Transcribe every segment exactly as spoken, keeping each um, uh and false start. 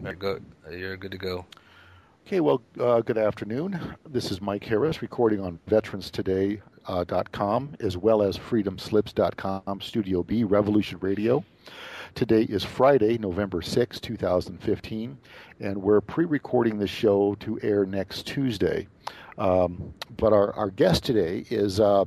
You're good. You're good to go. Okay, well, uh, good afternoon. This is Mike Harris recording on veterans today dot com as well as freedom slips dot com, Studio B, Revolution Radio. Today is Friday, November sixth, two thousand fifteen, and we're pre-recording the show to air next Tuesday. Um, but our, our guest today is uh,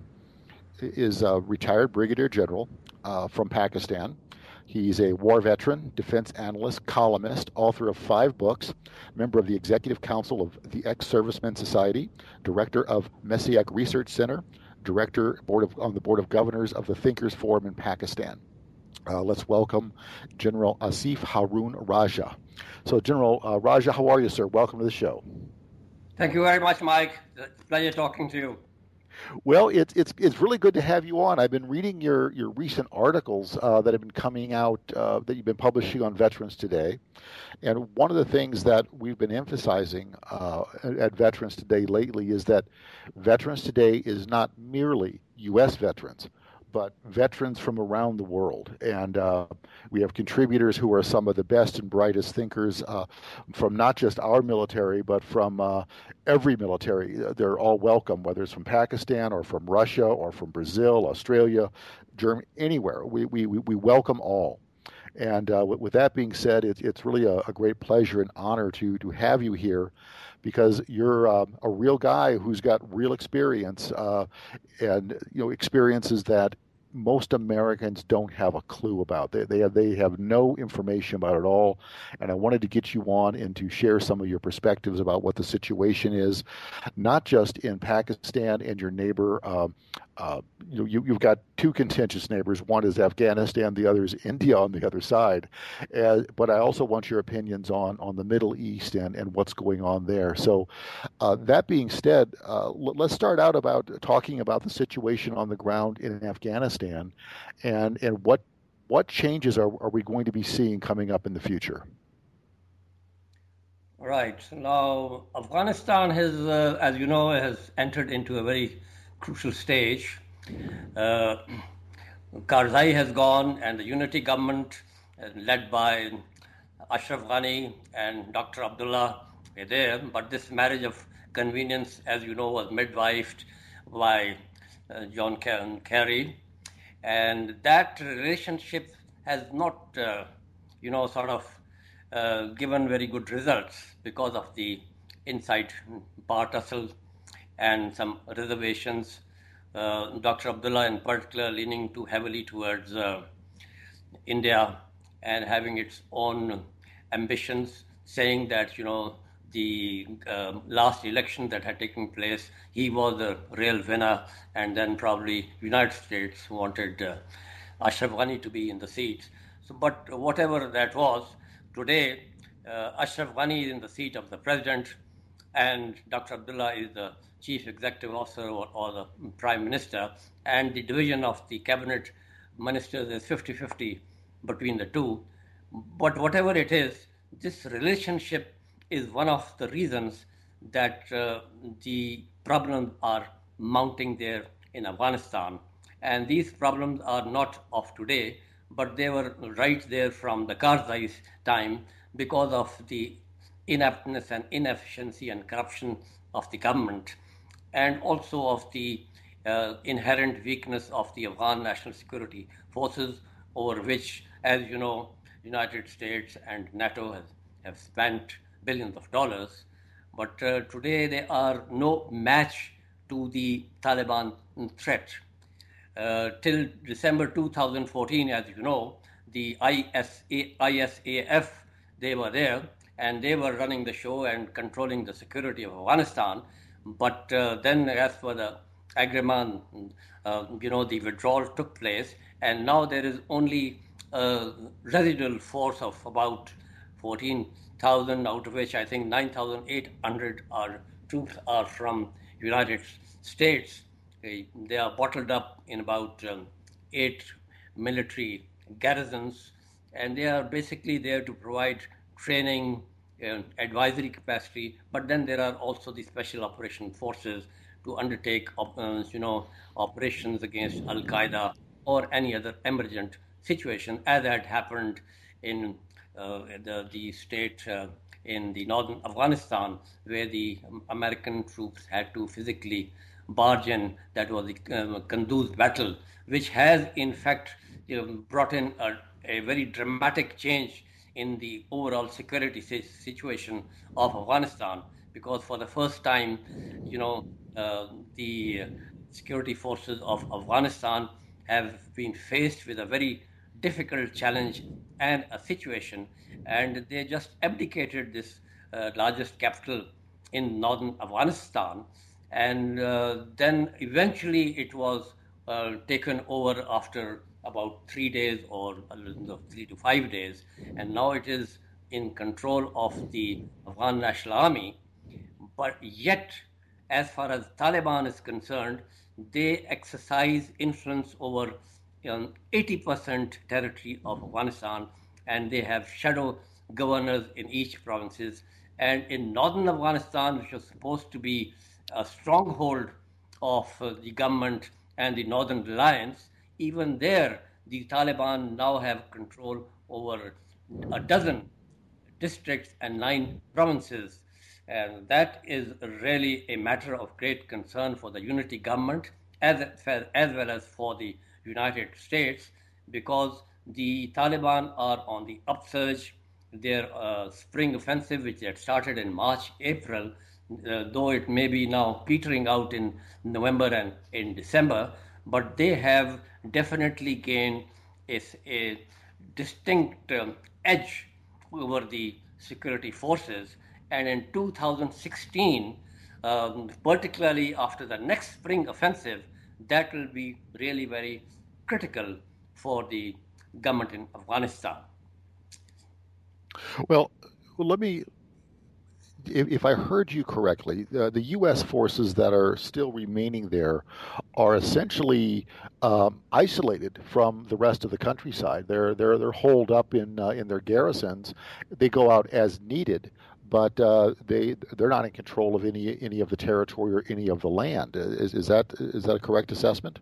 is a retired brigadier general uh, from Pakistan. He's a war veteran, defense analyst, columnist, author of five books, member of the Executive Council of the Ex-Servicemen Society, director of Messiah Research Center, director board of, on the Board of Governors of the Thinkers Forum in Pakistan. Uh, let's welcome General Asif Harun Raja. So, General uh, Raja, how are you, sir? Welcome to the show. Thank you very much, Mike. It's a pleasure talking to you. Well, it's it's it's really good to have you on. I've been reading your your recent articles uh, that have been coming out uh, that you've been publishing on Veterans Today, and one of the things that we've been emphasizing uh, at Veterans Today lately is that Veterans Today is not merely U S veterans, but veterans from around the world. And uh, we have contributors who are some of the best and brightest thinkers uh, from not just our military, but from uh, every military. They're all welcome, whether it's from Pakistan or from Russia or from Brazil, Australia, Germany, anywhere. We, we, we welcome all. And uh, with, with that being said, it, it's really a, a great pleasure and honor to, to have you here, because you're uh, a real guy who's got real experience uh, and you know experiences that most Americans don't have a clue about. They they have, they have no information about it all. And I wanted to get you on and to share some of your perspectives about what the situation is, not just in Pakistan and your neighbor. Um, uh, you know, you, you've got two contentious neighbors. One is Afghanistan, the other is India on the other side. Uh, but I also want your opinions on, on the Middle East and, and what's going on there. So uh, that being said, uh, l- let's start out about talking about the situation on the ground in Afghanistan and, and what what changes are, are we going to be seeing coming up in the future? Right. Now, Afghanistan has, uh, as you know, has entered into a very crucial stage. Uh, Karzai has gone, and the unity government, uh, led by Ashraf Ghani and Doctor Abdullah, are there. But this marriage of convenience, as you know, was midwifed by uh, John Kerry. And that relationship has not, uh, you know, sort of uh, given very good results because of the inside bar tussle and some reservations. Uh, Doctor Abdullah in particular leaning too heavily towards uh, India and having its own ambitions, saying that, you know, the uh, last election that had taken place, he was the real winner, and then probably United States wanted uh, Ashraf Ghani to be in the seat. So, but whatever that was, today uh, Ashraf Ghani is in the seat of the president, and Doctor Abdullah is the chief executive officer or, or the prime minister, and the division of the cabinet ministers is fifty-fifty between the two. But whatever it is, this relationship is one of the reasons that uh, the problems are mounting there in Afghanistan. And these problems are not of today, but they were right there from the Karzai's time because of the ineptness and inefficiency and corruption of the government, and also of the uh, inherent weakness of the Afghan National Security Forces, over which, as you know, United States and NATO has, have spent billions of dollars. But uh, today they are no match to the Taliban threat. Uh, till December two thousand fourteen, as you know, the I S A F, they were there, and they were running the show and controlling the security of Afghanistan. But uh, then, as for the agreement, uh, you know, the withdrawal took place, and now there is only a residual force of about fourteen thousand, out of which I think nine thousand eight hundred are troops are from United States. They are bottled up in about um, eight military garrisons, and they are basically there to provide training and advisory capacity. But then there are also the special operation forces to undertake, uh, you know, operations against Al Qaeda or any other emergent situation, as had happened in uh, the, the state uh, in the northern Afghanistan, where the American troops had to physically barge in. That was the um, Kunduz battle, which has in fact you know, brought in a, a very dramatic change in the overall security situation of Afghanistan, because for the first time, you know, uh, the security forces of Afghanistan have been faced with a very difficult challenge and a situation, and they just abdicated this uh, largest capital in northern Afghanistan, and uh, then eventually it was uh, taken over after about three days or uh, three to five days, and now it is in control of the Afghan National Army. But yet, as far as Taliban is concerned, they exercise influence over um, eighty percent territory of Afghanistan, and they have shadow governors in each provinces. And in northern Afghanistan, which was supposed to be a stronghold of uh, the government and the Northern Alliance, even there, the Taliban now have control over a dozen districts and nine provinces. And that is really a matter of great concern for the unity government as, as well as for the United States, because the Taliban are on the upsurge. Their uh, spring offensive, which they had started in March, April, uh, though it may be now petering out in November and in December, but they have definitely gained a, a distinct um, edge over the security forces. And in two thousand sixteen, um, particularly after the next spring offensive, that will be really very critical for the government in Afghanistan. Well, let me, if, if I heard you correctly, uh, the U S forces that are still remaining there are essentially um, isolated from the rest of the countryside. They're they're they're holed up in uh, in their garrisons. They go out as needed, but uh, they they're not in control of any any of the territory or any of the land. Is is that is that a correct assessment?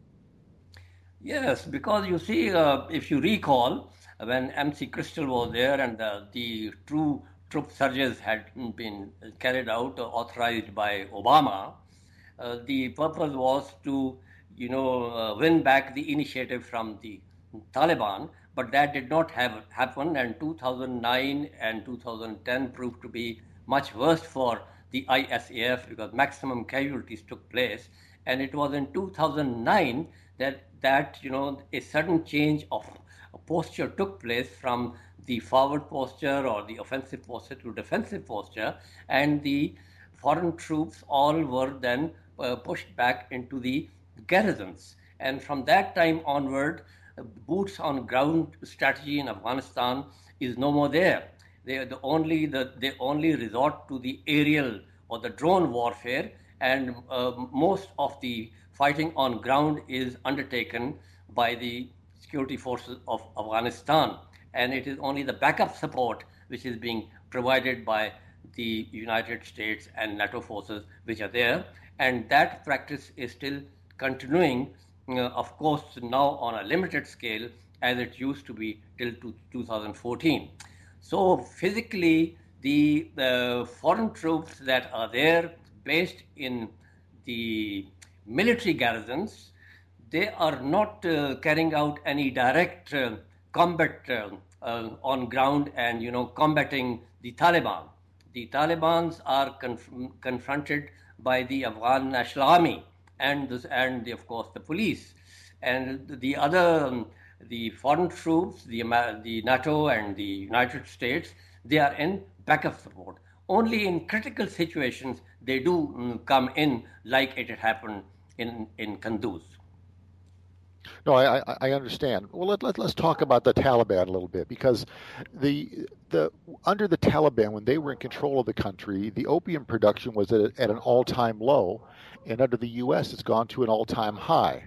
Yes, because you see, uh, if you recall, when M C Crystal was there and uh, the true troop surges had been carried out, uh, authorized by Obama, uh, the purpose was to, you know, uh, win back the initiative from the Taliban, but that did not have happen, and two thousand nine and two thousand ten proved to be much worse for the I S A F because maximum casualties took place, and it was in two thousand nine that that you know a sudden change of posture took place from the forward posture or the offensive posture to defensive posture, and the foreign troops all were then uh, pushed back into the garrisons. And from that time onward, uh, boots on ground strategy in Afghanistan is no more there. They the only the, they only resort to the aerial or the drone warfare, and uh, most of the fighting on ground is undertaken by the security forces of Afghanistan, and it is only the backup support which is being provided by the United States and NATO forces which are there, and that practice is still continuing, uh, of course, now on a limited scale as it used to be till two thousand fourteen. So physically, the, the foreign troops that are there based in the military garrisons, they are not uh, carrying out any direct uh, combat uh, uh, on ground and, you know, combating the Taliban. The Talibans are conf- confronted by the Afghan National Army and, this, and the, of course, the police. And the other, um, the foreign troops, the, the NATO and the United States, they are in backup support. Only in critical situations they do um, come in, like it had happened in, in Kunduz. No, I, I understand. Well, let, let, let's talk about the Taliban a little bit, because the the under the Taliban, when they were in control of the country, the opium production was at, at an all-time low, and under the U S, it's gone to an all-time high.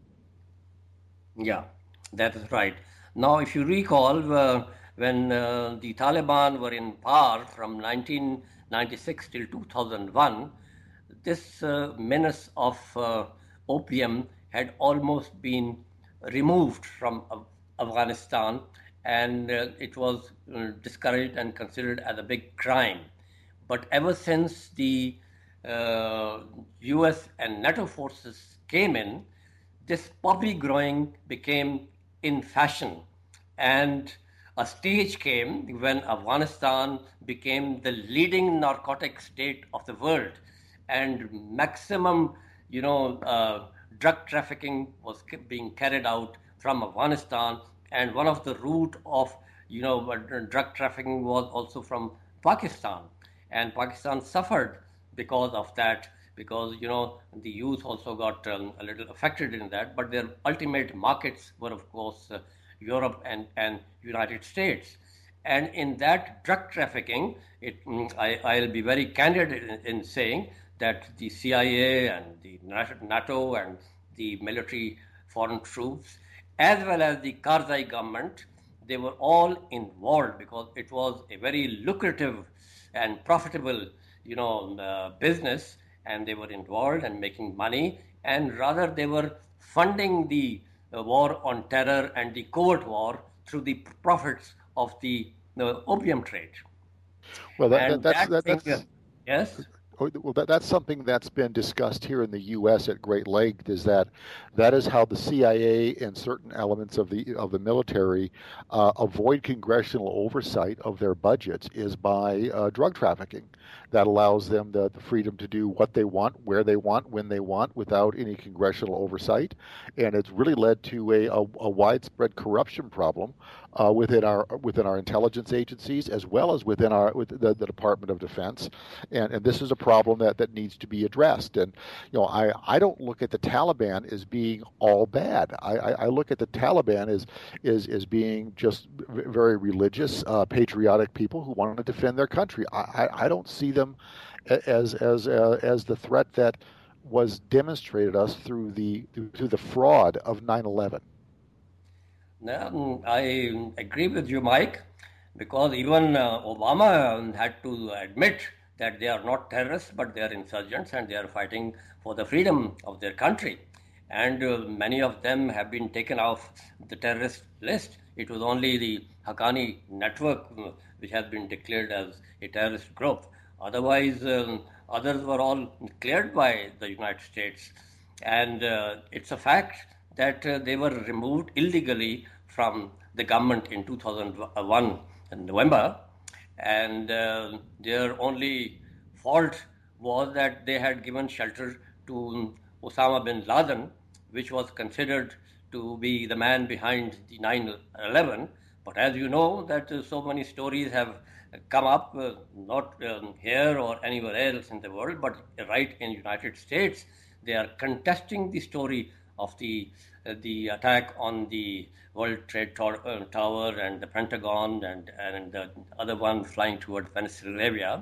Yeah, that is right. Now, if you recall, uh, when uh, the Taliban were in power from nineteen ninety-six till two thousand one, this uh, menace of uh, opium had almost been removed from Afghanistan, and uh, it was uh, discouraged and considered as a big crime. But ever since the uh, U S and NATO forces came in, this poppy growing became in fashion, and a stage came when Afghanistan became the leading narcotic state of the world, and maximum, you know, uh, drug trafficking was being carried out from Afghanistan, and one of the route of, you know, drug trafficking was also from Pakistan, and Pakistan suffered because of that, because, you know, the youth also got um, a little affected in that, but their ultimate markets were, of course, uh, Europe and, and United States. And in that drug trafficking, it, I, I'll be very candid in, in saying that the C I A and the NATO and the military foreign troops, as well as the Karzai government, they were all involved because it was a very lucrative and profitable, you know, uh, business, and they were involved and making money, and rather they were funding the uh, war on terror and the covert war through the profits of the uh, opium trade. Well, that, that, that's, that, that's, thing, yes. Well, that, that's something that's been discussed here in the U S at great length. Is that that is how the C I A and certain elements of the of the military uh, avoid congressional oversight of their budgets is by uh, drug trafficking. That allows them the, the freedom to do what they want, where they want, when they want, without any congressional oversight, and it's really led to a, a, a widespread corruption problem uh, within our within our intelligence agencies as well as within our with the, the Department of Defense, and and this is a problem that, that needs to be addressed. And you know, I, I don't look at the Taliban as being all bad. I, I, I look at the Taliban as is as being just very religious, uh, patriotic people who want to defend their country. I, I, I don't see them as as uh, as the threat that was demonstrated us through the through the fraud of nine eleven. No, I agree with you, Mike, because even uh, Obama had to admit that they are not terrorists, but they are insurgents and they are fighting for the freedom of their country. And uh, many of them have been taken off the terrorist list. It was only the Haqqani network uh, which has been declared as a terrorist group. Otherwise, um, others were all cleared by the United States. And uh, it's a fact that uh, they were removed illegally from the government in two thousand one in November. And uh, their only fault was that they had given shelter to Osama bin Laden, which was considered to be the man behind the nine eleven. But as you know, that uh, so many stories have come up, uh, not um, here or anywhere else in the world, but right in the United States, they are contesting the story of the uh, the attack on the World Trade Tower and the Pentagon and and the other one flying toward Pennsylvania,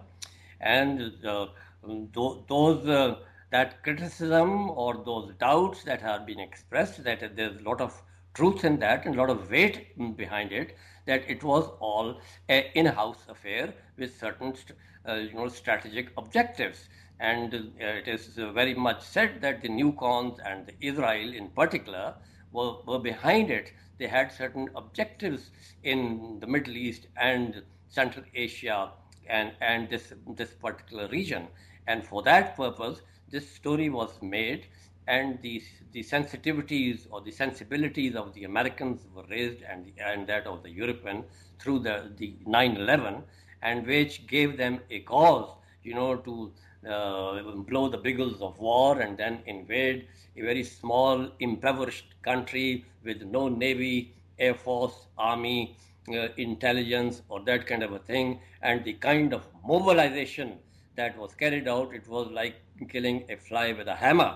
and uh, th- those uh, that criticism or those doubts that have been expressed, that there's a lot of truth in that and a lot of weight behind it, that it was all an in-house affair with certain uh, you know strategic objectives. And uh, it is uh, very much said that the newcons and Israel in particular were, were behind it. They had certain objectives in the Middle East and Central Asia and, and this, this particular region. And for that purpose, this story was made, and the, the sensitivities or the sensibilities of the Americans were raised, and, and that of the European through the, the nine eleven, and which gave them a cause, you know, to Uh, blow the bugles of war and then invade a very small, impoverished country with no navy, air force, army, uh, intelligence, or that kind of a thing. And the kind of mobilization that was carried out, it was like killing a fly with a hammer.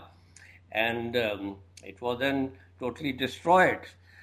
And um, it was then totally destroyed.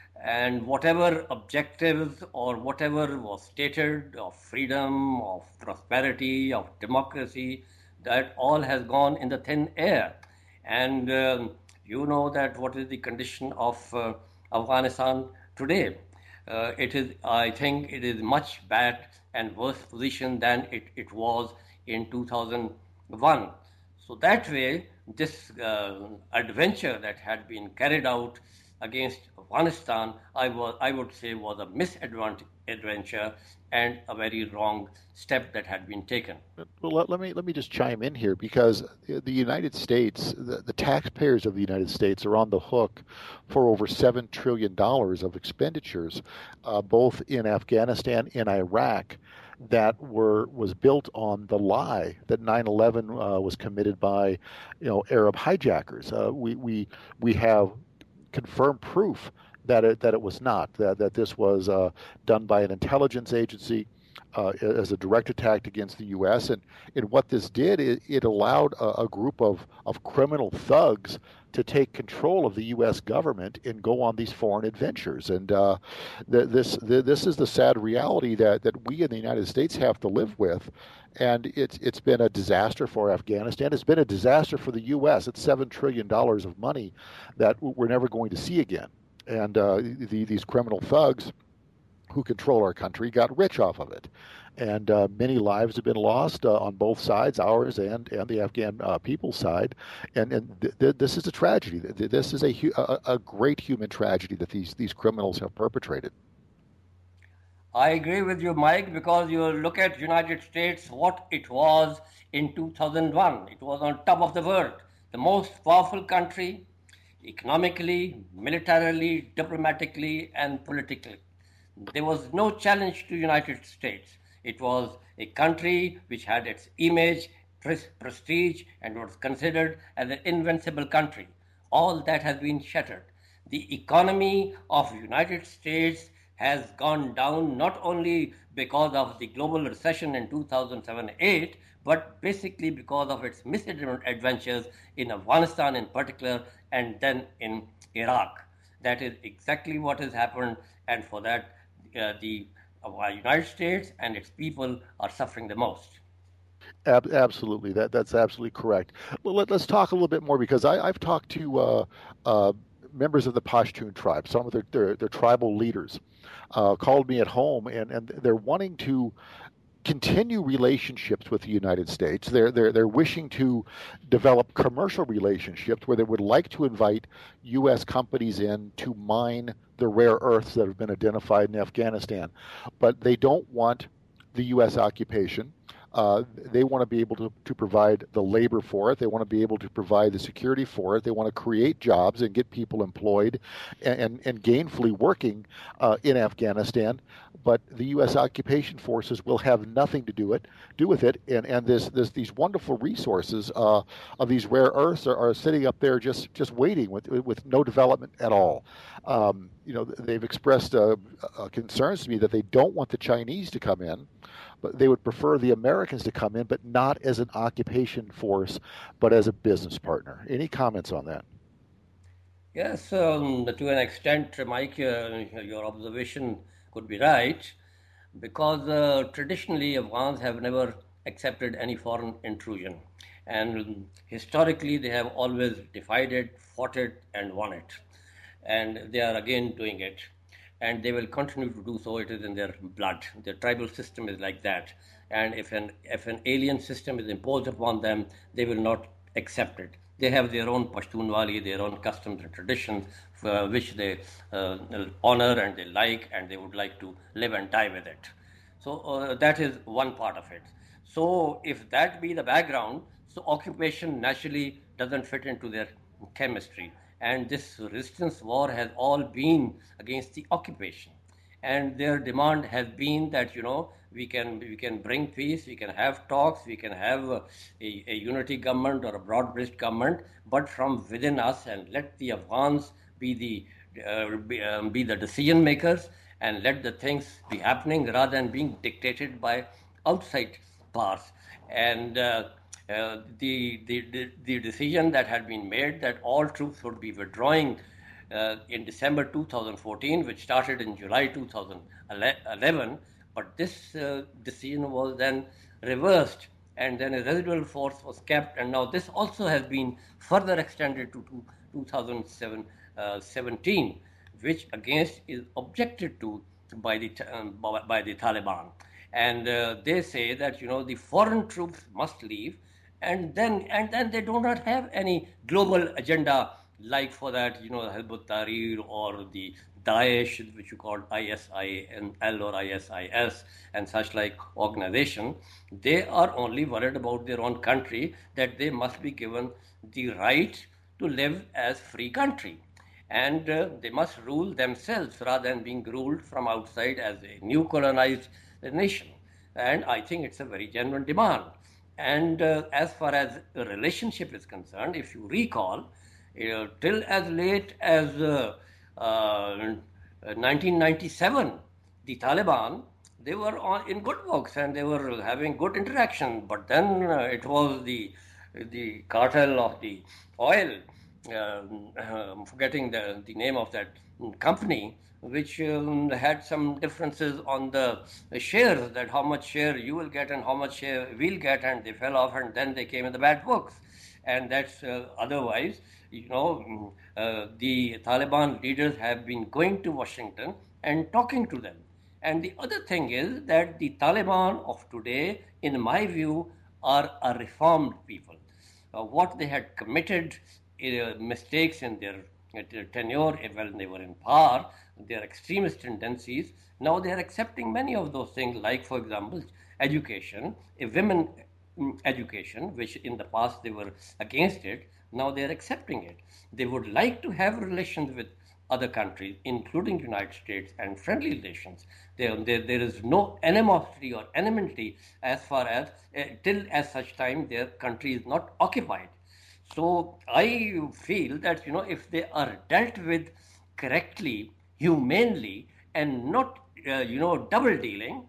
And whatever objectives or whatever was stated of freedom, of prosperity, of democracy, that all has gone in the thin air. And um, you know that what is the condition of uh, Afghanistan today. Uh, it is, I think it is much bad and worse position than it, it was in two thousand one. So that way, this uh, adventure that had been carried out against Afghanistan, I was I would say was a misadventure and a very wrong step that had been taken. Well, let, let me let me just chime in here, because the United States, the, the taxpayers of the United States are on the hook for over seven trillion dollars of expenditures, uh, both in Afghanistan and Iraq, that were was built on the lie that nine eleven uh, was committed by, you know, Arab hijackers. Uh, we we we have confirmed proof that it that it was not, that that this was uh, done by an intelligence agency uh, as a direct attack against the U S. And, and what this did, it, it allowed a, a group of, of criminal thugs to take control of the U S government and go on these foreign adventures. And uh, the, this the, this is the sad reality that, that we in the United States have to live with. And it's it's been a disaster for Afghanistan. It's been a disaster for the U S. It's seven trillion dollars of money that we're never going to see again. And uh, the, these criminal thugs who control our country got rich off of it. And uh, many lives have been lost uh, on both sides, ours and, and the Afghan uh, people's side. And, and th- th- this is a tragedy. This is a, hu- a, a great human tragedy that these, these criminals have perpetrated. I agree with you, Mike, because you look at United States, what it was in two thousand one. It was on top of the world, the most powerful country, economically, militarily, diplomatically, and politically. There was no challenge to United States. It was a country which had its image, prestige, and was considered as an invincible country. All that has been shattered. The economy of United States has gone down not only because of the global recession in two thousand seven eight, but basically because of its misadventures in Afghanistan in particular, and then in Iraq. That is exactly what has happened, and for that, uh, the uh, United States and its people are suffering the most. Ab- absolutely, that that's absolutely correct. Well, let, let's talk a little bit more, because I, I've talked to uh, uh, members of the Pashtun tribe, some of their their, their tribal leaders, uh, called me at home, and, and they're wanting to continue relationships with the United States. They're they're they're wishing to develop commercial relationships where they would like to invite U S companies in to mine the rare earths that have been identified in Afghanistan, but they don't want the U S occupation. Uh, they want to be able to, to provide the labor for it. They want to be able to provide the security for it. They want to create jobs and get people employed and, and, and gainfully working uh, in Afghanistan. But the U S occupation forces will have nothing to do it, do with it. And and this, this these wonderful resources uh, of these rare earths are, are sitting up there just, just waiting with with no development at all. Um, you know, they've expressed uh, uh, concerns to me that they don't want the Chinese to come in, but they would prefer the Americans to come in, but not as an occupation force, but as a business partner. Any comments on that? Yes, um, to an extent, Mike, uh, your observation could be right, because uh, traditionally Afghans have never accepted any foreign intrusion. And historically, they have always defied it, fought it, and won it. And they are again doing it. And they will continue to do so. It is in their blood. Their tribal system is like that. And if an if an alien system is imposed upon them, they will not accept it. They have their own Pashtunwali, their own customs and traditions, uh, which they uh, honor and they like, and they would like to live and die with it. So uh, that is one part of it. So if that be the background, so occupation naturally doesn't fit into their chemistry. And this resistance war has all been against the occupation. And their demand has been that, you know, we can we can bring peace, we can have talks, we can have a, a unity government or a broad-based government, but from within us, and let the Afghans be the uh, be, um, be the decision makers, and let the things be happening rather than being dictated by outside powers. And uh, uh, the, the the decision that had been made that all troops would be withdrawing uh, in December two thousand fourteen, which started in July two thousand eleven, but this uh, decision was then reversed, and then a residual force was kept, and now this also has been further extended to two thousand seventeen, which against is objected to by the um, by the Taliban. And uh, they say that, you know, the foreign troops must leave, and then and then they do not have any global agenda like for that, you know, Hizb ut-Tahrir or the Daesh, which you call I S I N L or I S I S and such like organization, they are only worried about their own country, that they must be given the right to live as free country. And uh, they must rule themselves rather than being ruled from outside as a new colonized nation. And I think it's a very genuine demand. And uh, as far as a relationship is concerned, if you recall, uh, till as late as uh, uh, nineteen ninety-seven, the Taliban, they were on, in good books and they were having good interaction. But then uh, it was the the cartel of the oil, uh, I'm forgetting the, the name of that company, which um, had some differences on the shares, that how much share you will get and how much share we'll get, and they fell off and then they came in the bad books. And that's uh, otherwise, you know, uh, the Taliban leaders have been going to Washington and talking to them. And the other thing is that the Taliban of today, in my view, are a reformed people. Uh, what they had committed uh, mistakes in their, uh, their tenure when they were in power, their extremist tendencies, now they are accepting many of those things, like, for example, education, a women education, which in the past they were against it, now they are accepting it. They would like to have relations with other countries, including United States, and friendly relations. There, there, there is no animosity or enmity as far as, uh, till as such time their country is not occupied. So I feel that, you know, if they are dealt with correctly, humanely, and not, uh, you know, double dealing,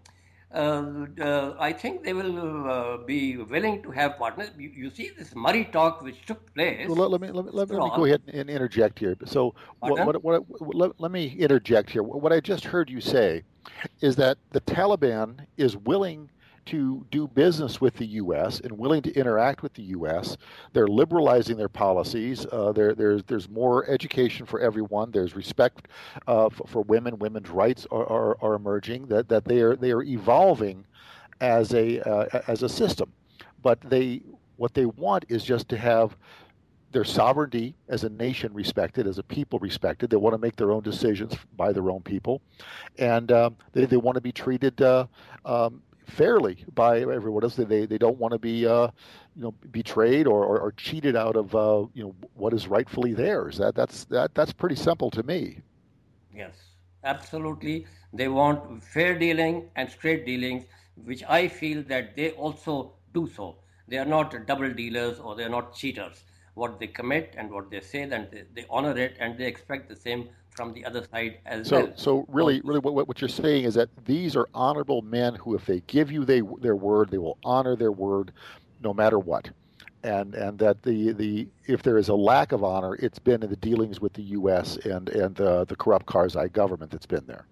uh, uh, I think they will uh, be willing to have partners. You, you see this Murray talk which took place. Well, let, let me let me, let me, let me go ahead and interject here. So, what, what, what, what, let, let me interject here. What I just heard you say is that the Taliban is willing to do business with the U S and willing to interact with the U S. They're liberalizing their policies. Uh, there, there's there's more education for everyone. There's respect uh, for, for women. Women's rights are, are, are emerging. That that they are they are evolving as a uh, as a system. But they what they want is just to have their sovereignty as a nation respected, as a people respected. They want to make their own decisions by their own people, and um, they they want to be treated Uh, um, fairly by everyone else. They they don't want to be uh, you know betrayed or, or, or cheated out of uh, you know what is rightfully theirs. That that's that that's pretty simple to me. Yes, absolutely. They want fair dealing and straight dealings, which I feel that they also do so. They are not double dealers or they are not cheaters. What they commit and what they say, then they, they honor it, and they expect the same from the other side as so, well. So really, really what, what you're saying is that these are honorable men who, if they give you they, their word, they will honor their word no matter what. And and that the, the if there is a lack of honor, it's been in the dealings with the U S and, and the, the corrupt Karzai government that's been there.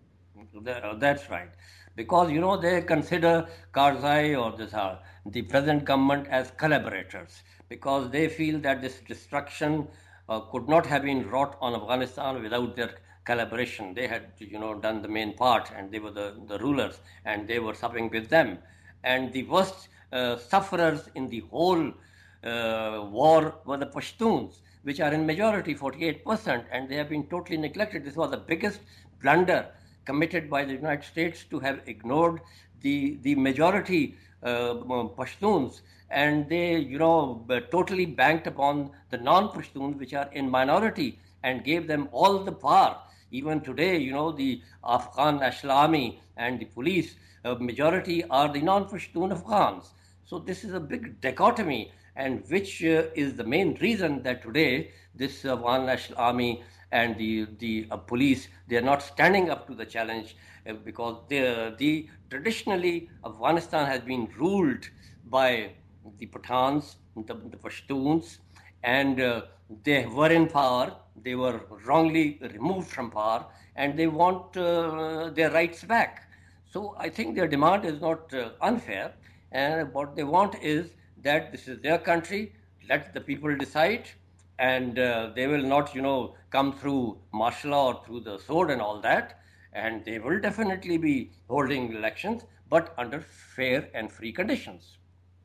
That's right. Because, you know, they consider Karzai or this, uh, the present government as collaborators, because they feel that this destruction uh, could not have been wrought on Afghanistan without their collaboration. They had, you know, done the main part, and they were the, the rulers, and they were supping with them. And the worst uh, sufferers in the whole uh, war were the Pashtuns, which are in majority, forty-eight percent, and they have been totally neglected. This was the biggest blunder committed by the United States, to have ignored the, the majority uh, Pashtuns, and they, you know, totally banked upon the non-Pashtuns, which are in minority, and gave them all the power. Even today, you know, the Afghan National Army and the police, uh, majority are the non-Pashtun Afghans. So this is a big dichotomy, and which uh, is the main reason that today this Afghan National Army and the the uh, police, they are not standing up to the challenge, uh, because the the traditionally Afghanistan has been ruled by the Pathans, the, the Pashtuns, and uh, they were in power. They were wrongly removed from power, and they want uh, their rights back. So I think their demand is not uh, unfair, and what they want is that this is their country. Let the people decide. And uh, they will not, you know, come through martial law or through the sword and all that. And they will definitely be holding elections, but under fair and free conditions.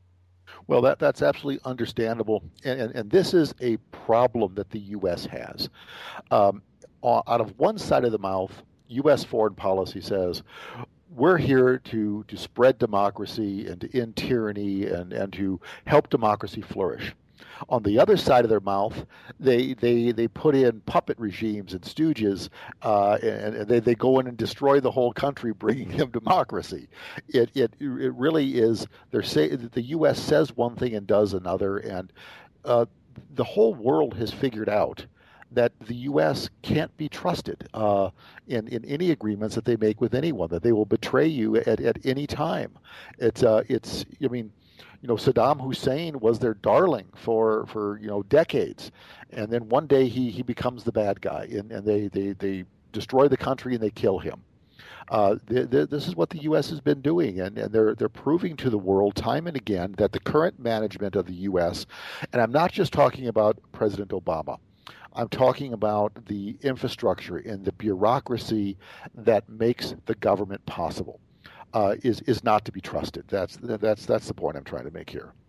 Well, that, that's absolutely understandable. And, and, and this is a problem that the U S has. Um, o- out of one side of the mouth, U S foreign policy says, we're here to, to spread democracy and to end tyranny and, and to help democracy flourish. On the other side of their mouth, they they they put in puppet regimes and stooges, uh, and, and they, they go in and destroy the whole country, bringing them democracy. It it it really is. They're say the U S says one thing and does another, and uh, the whole world has figured out that the U S can't be trusted uh, in in any agreements that they make with anyone. That they will betray you at, at any time. It's uh, it's I mean, you know, Saddam Hussein was their darling for, for you know decades, and then one day he, he becomes the bad guy, and, and they, they, they destroy the country and they kill him. Uh, the, the, this is what the U S has been doing, and, and they're they're proving to the world time and again that the current management of the U S, and I'm not just talking about President Obama. I'm talking about the infrastructure and the bureaucracy that makes the government possible. Uh, is is not to be trusted. That's that's that's the point I'm trying to make here.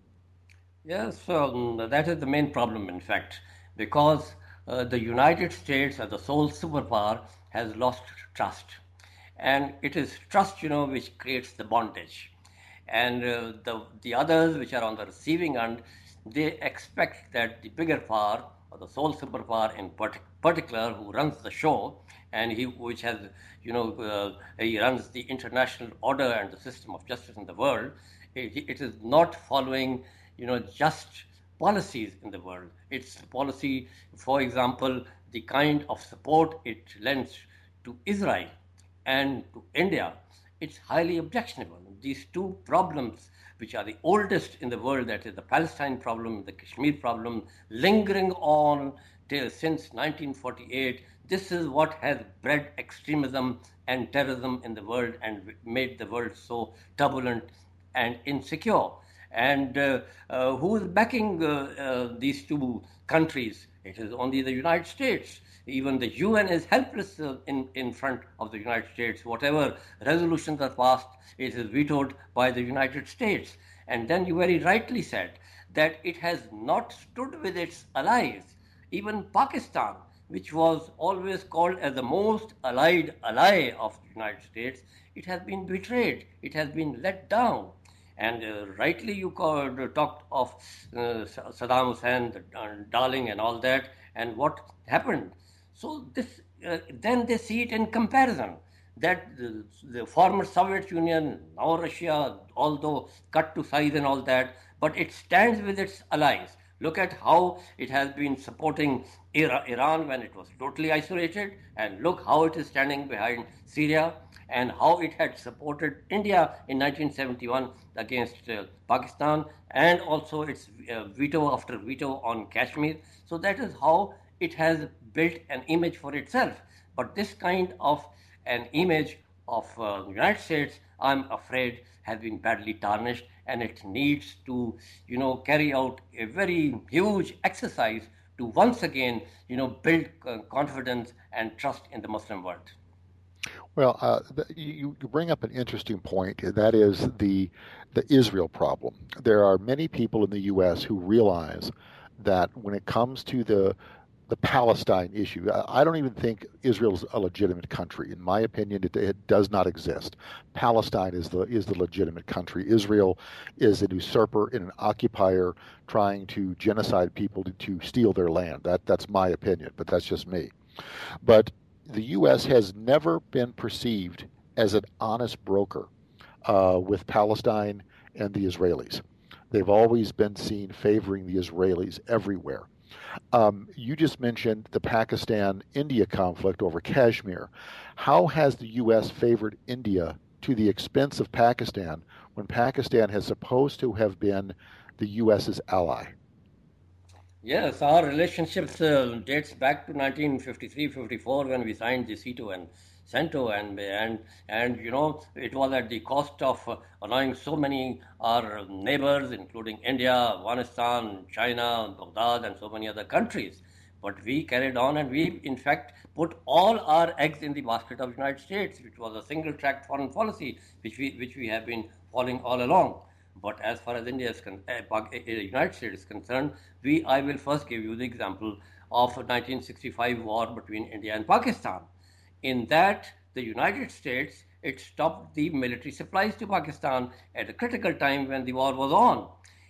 Yes, um, that is the main problem, in fact, because uh, the United States, as the sole superpower, has lost trust. And it is trust, you know, which creates the bondage. And uh, the, the others, which are on the receiving end, they expect that the bigger power, or the sole superpower in part- particular, who runs the show, and he which has, you know, uh, he runs the international order and the system of justice in the world, it, it is not following, you know, just policies in the world. It's policy, for example, the kind of support it lends to Israel and to India, it's highly objectionable. These two problems, which are the oldest in the world, that is the Palestine problem, the Kashmir problem, lingering on till since nineteen forty-eight, this is what has bred extremism and terrorism in the world and made the world so turbulent and insecure. And uh, uh, who is backing uh, uh, these two countries? It is only the United States. Even the U N is helpless uh, in, in front of the United States. Whatever resolutions are passed, it is vetoed by the United States. And then you very rightly said that it has not stood with its allies. Even Pakistan, which was always called as the most allied ally of the United States, it has been betrayed. It has been let down. And uh, rightly you called, uh, talked of uh, Saddam Hussein, the uh, darling and all that, and what happened. So this, uh, then they see it in comparison, that the, the former Soviet Union, now Russia, although cut to size and all that, but it stands with its allies. Look at how it has been supporting Iran when it was totally isolated, and look how it is standing behind Syria, and how it had supported India in nineteen seventy-one against uh, Pakistan, and also its uh, veto after veto on Kashmir. So that is how it has built an image for itself. But this kind of an image of uh, the United States, I'm afraid, has been badly tarnished, and it needs to, you know, carry out a very huge exercise to once again, you know, build uh, confidence and trust in the Muslim world. Well, uh, the, you, you bring up an interesting point, and that is the the Israel problem. There are many people in the U S who realize that when it comes to the the Palestine issue, I don't even think Israel's a legitimate country. In my opinion, it, it does not exist. Palestine is the is the legitimate country. Israel is an usurper and an occupier trying to genocide people to, to steal their land. That that's my opinion, but that's just me. But the U S has never been perceived as an honest broker uh, with Palestine and the Israelis. They've always been seen favoring the Israelis everywhere. Um, you just mentioned the Pakistan-India conflict over Kashmir. How has the U S favored India to the expense of Pakistan when Pakistan has supposed to have been the U S's ally? Yes, our relationships uh, dates back to nineteen fifty-three fifty-four when we signed the CETO and CENTO, and and and you know it was at the cost of uh, annoying so many our neighbors, including India, Afghanistan, China, Baghdad, and so many other countries. But we carried on, and we in fact put all our eggs in the basket of the United States, which was a single-track foreign policy, which we which we have been following all along. But as far as India is con- uh, uh, United States is concerned, we I will first give you the example of nineteen sixty-five war between India and Pakistan. In that, the United States, it stopped the military supplies to Pakistan at a critical time when the war was on.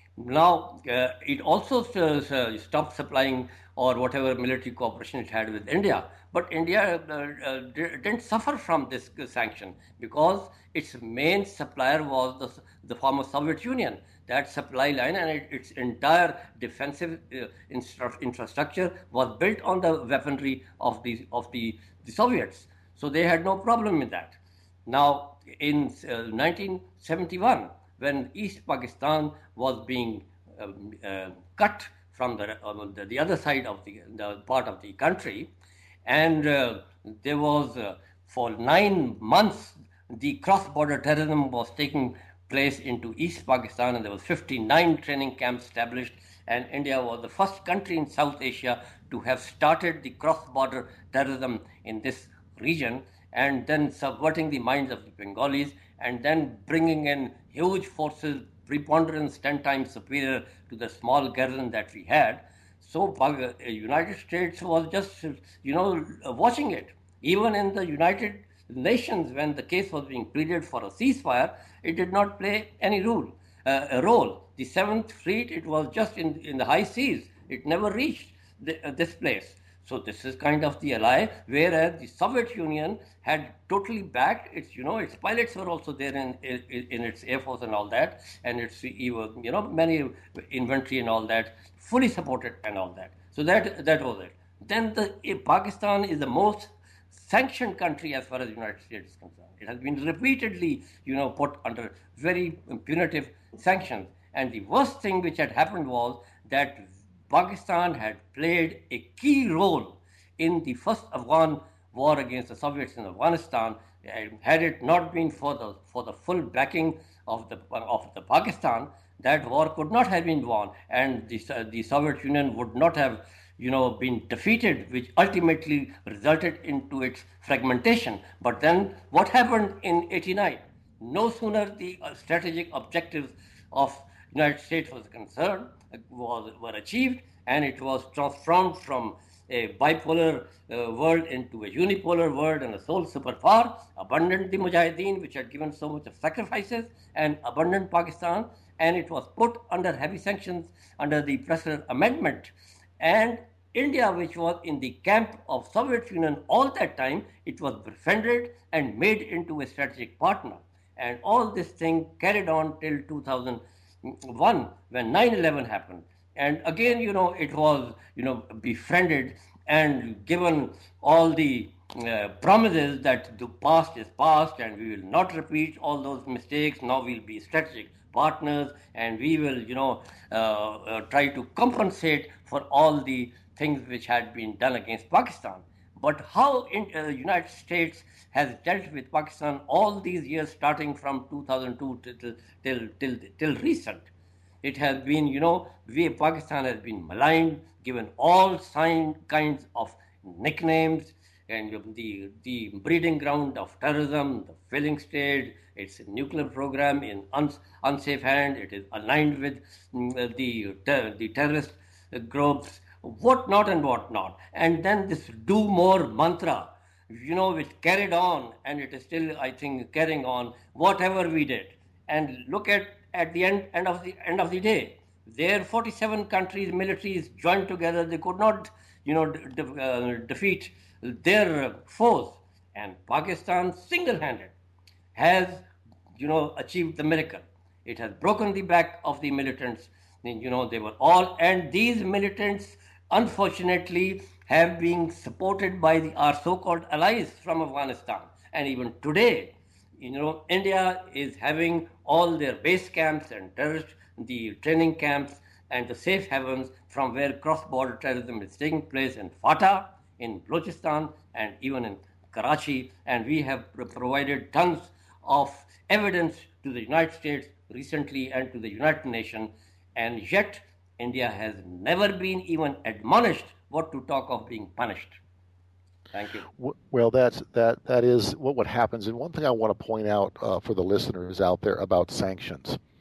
Now, uh, it also uh, stopped supplying or whatever military cooperation it had with India. But India uh, uh, didn't suffer from this sanction because its main supplier was the, the former Soviet Union. That supply line and it, its entire defensive uh, infrastructure was built on the weaponry of the, of the, the Soviets. So they had no problem in that. Now, in uh, nineteen seventy-one, when East Pakistan was being um, uh, cut from the, uh, the, the other side of the, the part of the country, and uh, there was uh, for nine months the cross-border terrorism was taking place into East Pakistan, and there was fifty-nine training camps established, and India was the first country in South Asia to have started the cross-border terrorism in this region, and then subverting the minds of the Bengalis, and then bringing in huge forces, preponderance ten times superior to the small garrison that we had. So the United States was just, you know, watching it. Even in the United Nations, when the case was being pleaded for a ceasefire, it did not play any role. Uh, a role. The Seventh Fleet, it was just in, in the high seas. It never reached the, uh, this place. So this is kind of the ally, whereas the Soviet Union had totally backed its, you know, its pilots were also there in, in, in its air force and all that, and its, you know, many inventory and all that, fully supported and all that. So that that was it. Then the Pakistan is the most sanctioned country as far as the United States is concerned. It has been repeatedly, you know, put under very punitive sanctions. And the worst thing which had happened was that Pakistan had played a key role in the first Afghan war against the Soviets in Afghanistan. And had it not been for the for the full backing of the of the Pakistan, that war could not have been won, and the uh, the Soviet Union would not have, you know, been defeated, which ultimately resulted into its fragmentation. But then, what happened in eighty-nine? No sooner the uh, strategic objectives of United States was concerned, was, were achieved, and it was transformed from a bipolar uh, world into a unipolar world and a sole superpower, abandoned the Mujahideen, which had given so much of sacrifices, and abandoned Pakistan, and it was put under heavy sanctions under the Presser Amendment. And India, which was in the camp of Soviet Union all that time, it was befriended and made into a strategic partner. And all this thing carried on till two thousand one, when nine eleven happened. And again, you know, it was, you know, befriended and given all the uh, promises that the past is past and we will not repeat all those mistakes. Now we'll be strategic partners and we will, you know, uh, uh, try to compensate for all the things which had been done against Pakistan. But how in, uh, the United States has dealt with Pakistan all these years, starting from two thousand two till, till, till, till recent. It has been, you know, we, Pakistan has been maligned, given all sign, kinds of nicknames, and the, the breeding ground of terrorism, the failing state, its nuclear program in uns, unsafe hand, it is aligned with uh, the, ter- the terrorist groups, what not and what not. And then this do more mantra, you know, which carried on, and it is still, I think, carrying on, whatever we did. And look at, at the end, end of the end of the day, there forty-seven countries, militaries joined together, they could not, you know, de- uh, defeat their foes. And Pakistan, single-handed, has, you know, achieved the miracle. It has broken the back of the militants. You know, they were all, and these militants, unfortunately, have been supported by the, our so-called allies from Afghanistan. And even today, you know, India is having all their base camps and terrorist, the training camps and the safe havens from where cross-border terrorism is taking place in Fatah, in Balochistan, and even in Karachi. And we have provided tons of evidence to the United States recently and to the United Nations. And yet, India has never been even admonished what to talk of being punished. Thank you. Well, that's that that is what what happens. And one thing I want to point out uh, for the listeners out there about sanctions.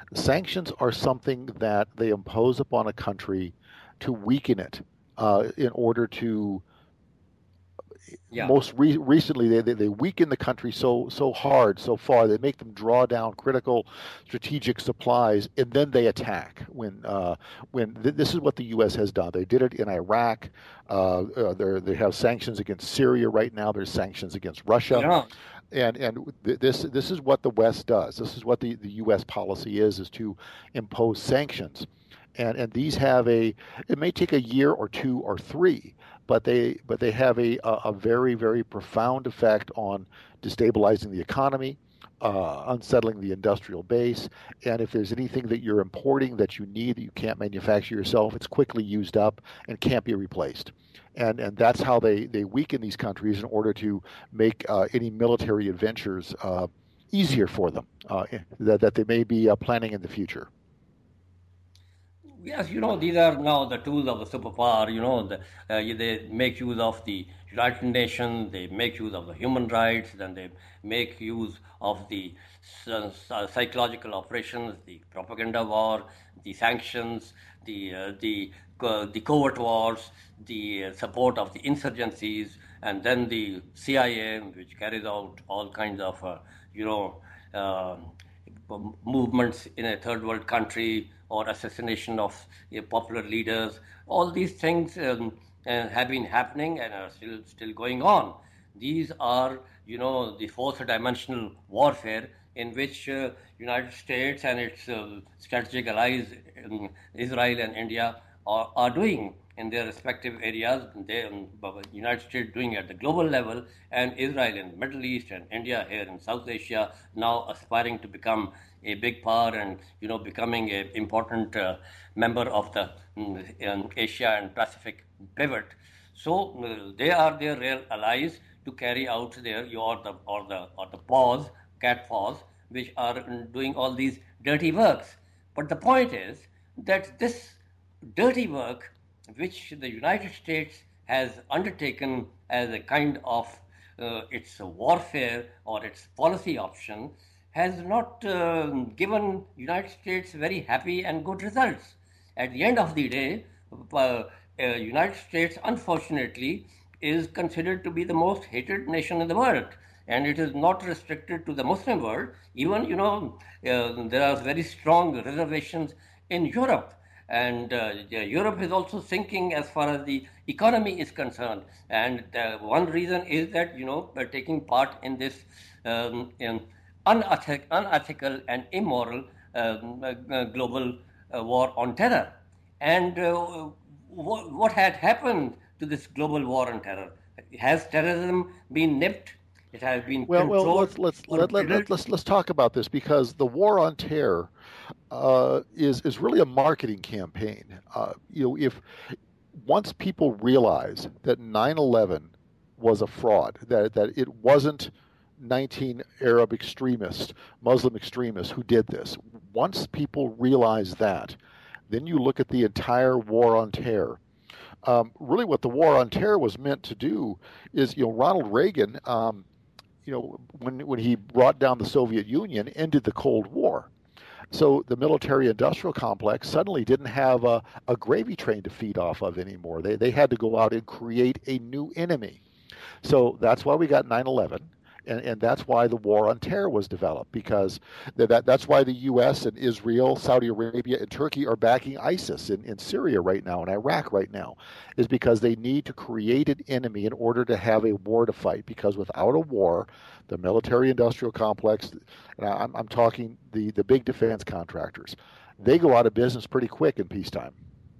Sanctions are something that they impose upon a country to weaken it uh, in order to. Yeah. Most re- recently, they, they they weaken the country so so hard, so far. They make them draw down critical strategic supplies, and then they attack. When uh, when th- this is what the U S has done. They did it in Iraq. Uh, uh, they they have sanctions against Syria right now. There's sanctions against Russia. Yeah. And and th- this this is what the West does. This is what the, the U S policy is: is to impose sanctions, and and these have a. It may take a year or two or three, but they but they have a a, a very very profound effect on destabilizing the economy, uh, unsettling the industrial base, and if there's anything that you're importing that you need that you can't manufacture yourself, it's quickly used up and can't be replaced. And and that's how they, they weaken these countries in order to make uh, any military adventures uh, easier for them uh, that, that they may be uh, planning in the future. Yes, you know, these are now the tools of the superpower. You know, the, uh, they make use of the United Nations, they make use of the human rights, then they make use of the uh, psychological operations, the propaganda war, the sanctions, the uh, the uh, the covert wars, the uh, support of the insurgencies, and then the C I A, which carries out all kinds of, uh, you know, uh, movements in a third world country, or assassination of uh, popular leaders. All these things um, uh, have been happening and are still still going on. These are, you know, the fourth dimensional warfare in which uh, United States and its uh, strategic allies, um, Israel and India, are, are doing in their respective areas. They, um, United States doing at the global level, and Israel in the Middle East, and India here in South Asia, now aspiring to become a big power and, you know, becoming an important uh, member of the um, Asia and Pacific pivot. So uh, they are their real allies to carry out their or the or the or the paws, cat paws, which are doing all these dirty works. But the point is that this dirty work, which the United States has undertaken as a kind of uh, its warfare or its policy option, has not uh, given United States very happy and good results. At the end of the day, uh, uh, United States, unfortunately, is considered to be the most hated nation in the world. And it is not restricted to the Muslim world. Even, you know, uh, there are very strong reservations in Europe. And uh, Europe is also sinking as far as the economy is concerned. And uh, one reason is that, you know, taking part in this um, in unethic, unethical and immoral um, uh, global uh, war on terror. And uh, what, what had happened to this global war on terror? Has terrorism been nipped? It has been well, controlled. Well, let's let's let, let, let, let's let's talk about this, because the war on terror uh, is is really a marketing campaign. Uh, you know, if once people realize that nine eleven was a fraud, that that it wasn't nineteen Arab extremists, Muslim extremists who did this. Once people realize that, then you look at the entire war on terror. Um, really, what the war on terror was meant to do is, you know, Ronald Reagan. Um, You know, when when he brought down the Soviet Union, ended the Cold War. So the military-industrial complex suddenly didn't have a, a gravy train to feed off of anymore. They they had to go out and create a new enemy. So that's why we got nine eleven. And, and that's why the war on terror was developed, because that, that's why the U S and Israel, Saudi Arabia, and Turkey are backing ISIS in, in Syria right now, and Iraq right now, is because they need to create an enemy in order to have a war to fight. Because without a war, the military-industrial complex, and I'm, I'm talking the, the big defense contractors, they go out of business pretty quick in peacetime.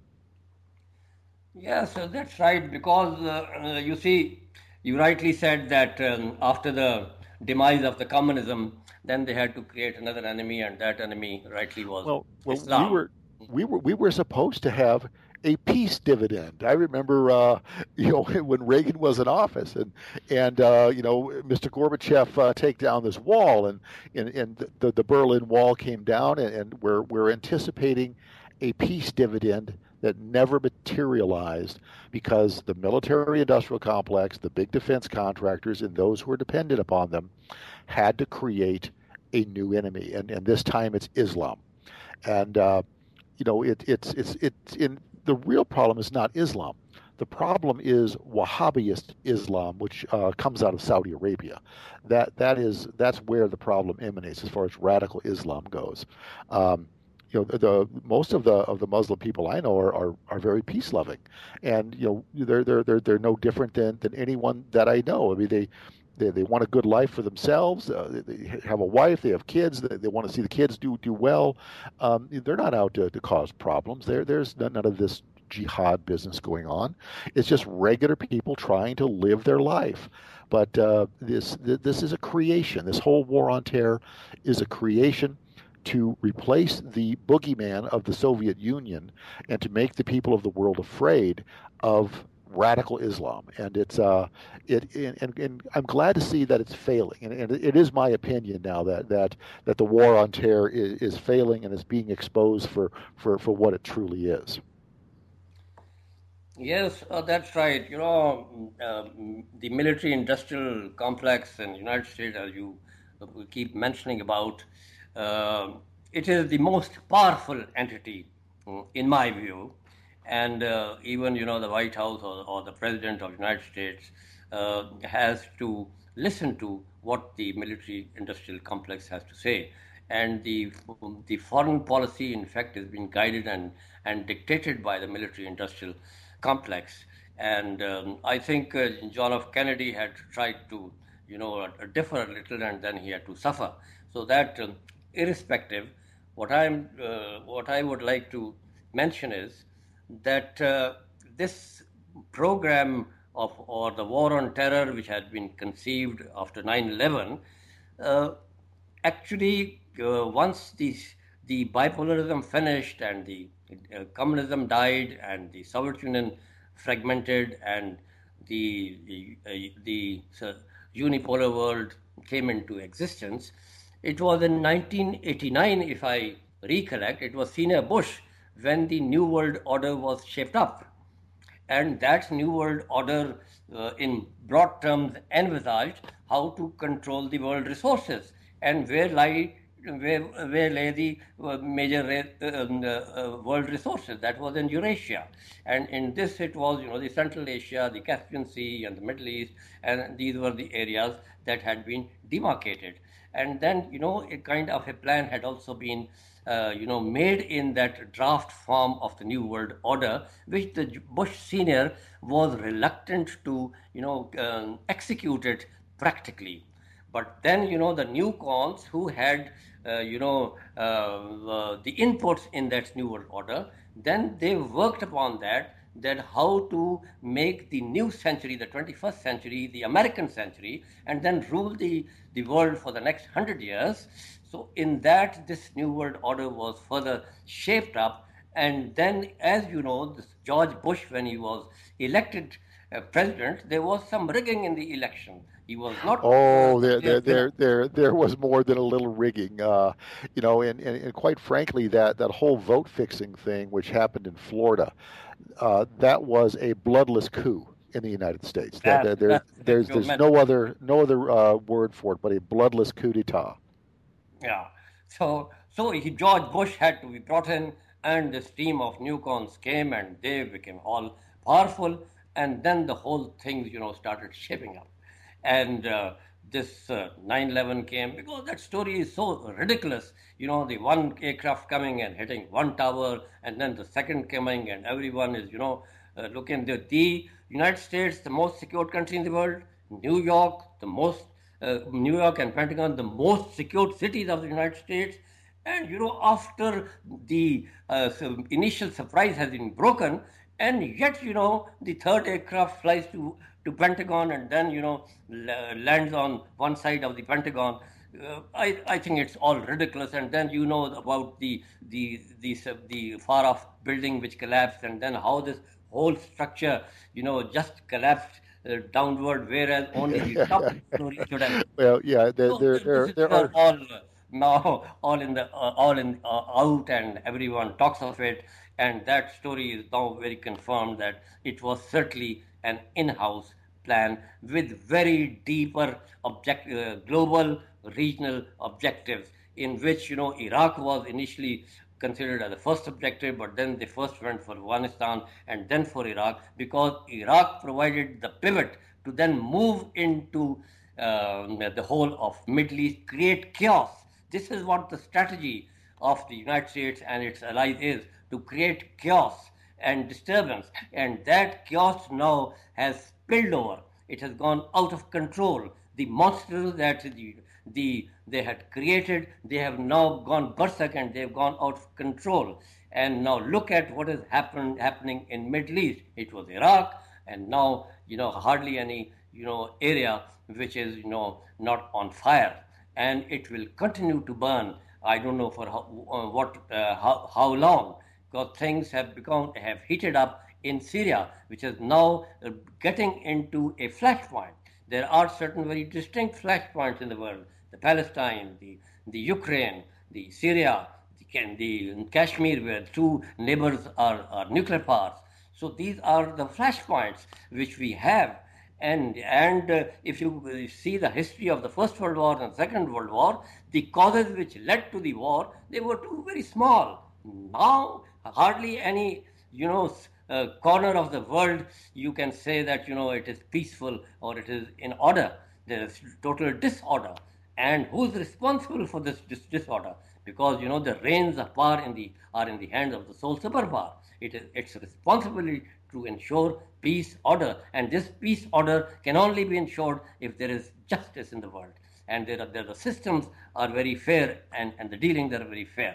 Yes, that's right, because uh, you see, you rightly said that um, after the demise of the communism, then they had to create another enemy, and that enemy rightly was well, well Islam. We were, we were we were supposed to have a peace dividend. I remember, uh, you know, when Reagan was in office, and and uh, you know, Mister Gorbachev uh, take down this wall, and and, and the the Berlin Wall came down, and, and we're we're anticipating a peace dividend that never materialized, because the military-industrial complex, the big defense contractors, and those who are dependent upon them had to create a new enemy. And, and this time it's Islam. and uh, you know it, it's it's it's in the real problem is not Islam. The problem is Wahhabist Islam, which uh, comes out of Saudi Arabia. That that is that's where the problem emanates as far as radical Islam goes. Um, you know, the, the most of the of the Muslim people I know are, are, are very peace loving, and you know they're they're they're they're no different than, than anyone that I know. I mean they. They, they want a good life for themselves. Uh, they, they have a wife. They have kids. They, they want to see the kids do do well. Um, they're not out to, to cause problems. There there's none of this jihad business going on. It's just regular people trying to live their life. But uh, this this is a creation. This whole war on terror is a creation to replace the boogeyman of the Soviet Union and to make the people of the world afraid of radical Islam. And it's uh, it and, and I'm glad to see that it's failing. And, and it is my opinion now that that that the war on terror is, is failing and is being exposed for for for what it truly is. Yes, uh, that's right. You know, um, the military-industrial complex in the United States, as you keep mentioning about, uh, it is the most powerful entity, in my view. And uh, even, you know, the White House or, or the President of the United States uh, has to listen to what the military-industrial complex has to say. And the the foreign policy, in fact, is being guided and, and dictated by the military-industrial complex. And um, I think uh, John F. Kennedy had tried to, you know, uh, differ a little, and then he had to suffer. So that, um, irrespective, what I'm, uh, what I would like to mention is that uh, this program of or the war on terror, which had been conceived after nine eleven, uh, actually uh, once the the bipolarism finished and the uh, communism died and the Soviet Union fragmented and the the, uh, the uh, unipolar world came into existence, it was in nineteen eighty-nine, if I recollect, it was Senior Bush when the New World Order was shaped up. And that New World Order, uh, in broad terms, envisaged how to control the world resources and where lie where where lay the uh, major uh, uh, world resources. That was in Eurasia, and in this it was, you know, the Central Asia, the Caspian Sea, and the Middle East, and these were the areas that had been demarcated. And then, you know, a kind of a plan had also been Uh, you know, made in that draft form of the New World Order, which the Bush Senior was reluctant to, you know, um, execute it practically. But then, you know, the new cons who had, uh, you know, uh, uh, the inputs in that New World Order, then they worked upon that, that how to make the new century, the twenty-first century, the American century, and then rule the, the world for the next hundred years. So in that, this New World Order was further shaped up. And then, as you know, this George Bush, when he was elected uh, president, there was some rigging in the election. He was not. Oh, there, there, there, there, there was more than a little rigging, uh, you know, and, and, and quite frankly, that, that whole vote fixing thing, which happened in Florida, uh, that was a bloodless coup in the United States. That, that, there, there's there's no other no other uh, word for it but a bloodless coup d'état. Yeah. So, so he, George Bush had to be brought in, and this team of newcons came, and they became all powerful, and then the whole thing, you know, started shaping up. And uh, this uh, nine eleven came because that story is so ridiculous. You know, the one aircraft coming and hitting one tower, and then the second coming, and everyone is, you know, uh, looking. The, the United States, the most secure country in the world, New York, the most Uh, New York and Pentagon, the most secured cities of the United States. And, you know, after the uh, initial surprise has been broken, and yet, you know, the third aircraft flies to, to Pentagon and then, you know, lands on one side of the Pentagon. Uh, I, I think it's all ridiculous. And then, you know, about the, the, the, the, the far-off building which collapsed, and then how this whole structure, you know, just collapsed Uh, downward, whereas only the top story should have. Well, yeah, there, so there, there, there are all uh, now all in the uh, all in uh, out, and everyone talks of it, and that story is now very confirmed that it was certainly an in-house plan with very deeper object, uh, global, regional objectives, in which, you know, Iraq was initially considered as the first objective, but then they first went for Afghanistan and then for Iraq, because Iraq provided the pivot to then move into um, the whole of Middle East, create chaos. This is what the strategy of the United States and its allies is, to create chaos and disturbance. And that chaos now has spilled over. It has gone out of control. The monsters that the, the they had created, they have now gone berserk and they've gone out of control. And now look at what has happened happening in Middle East. It was Iraq, and now, you know, hardly any, you know, area which is, you know, not on fire. And it will continue to burn. I don't know for how, uh, what, uh, how, how long, because things have become, have heated up in Syria, which is now uh, getting into a flashpoint. There are certain very distinct flashpoints in the world: the Palestine, the, the Ukraine, the Syria, the, the Kashmir, where two neighbors are, are nuclear powers. So these are the flashpoints which we have. And, and uh, if you see the history of the First World War and Second World War, the causes which led to the war, they were too very small. Now, hardly any, you know, uh, corner of the world you can say that, you know, it is peaceful or it is in order. There is total disorder. And who's responsible for this, this disorder? Because, you know, the reins of power in the, are in the hands of the sole superpower. It is its responsibility to ensure peace, order, and this peace order can only be ensured if there is justice in the world, and there are, there the systems are very fair, and, and the dealings are very fair.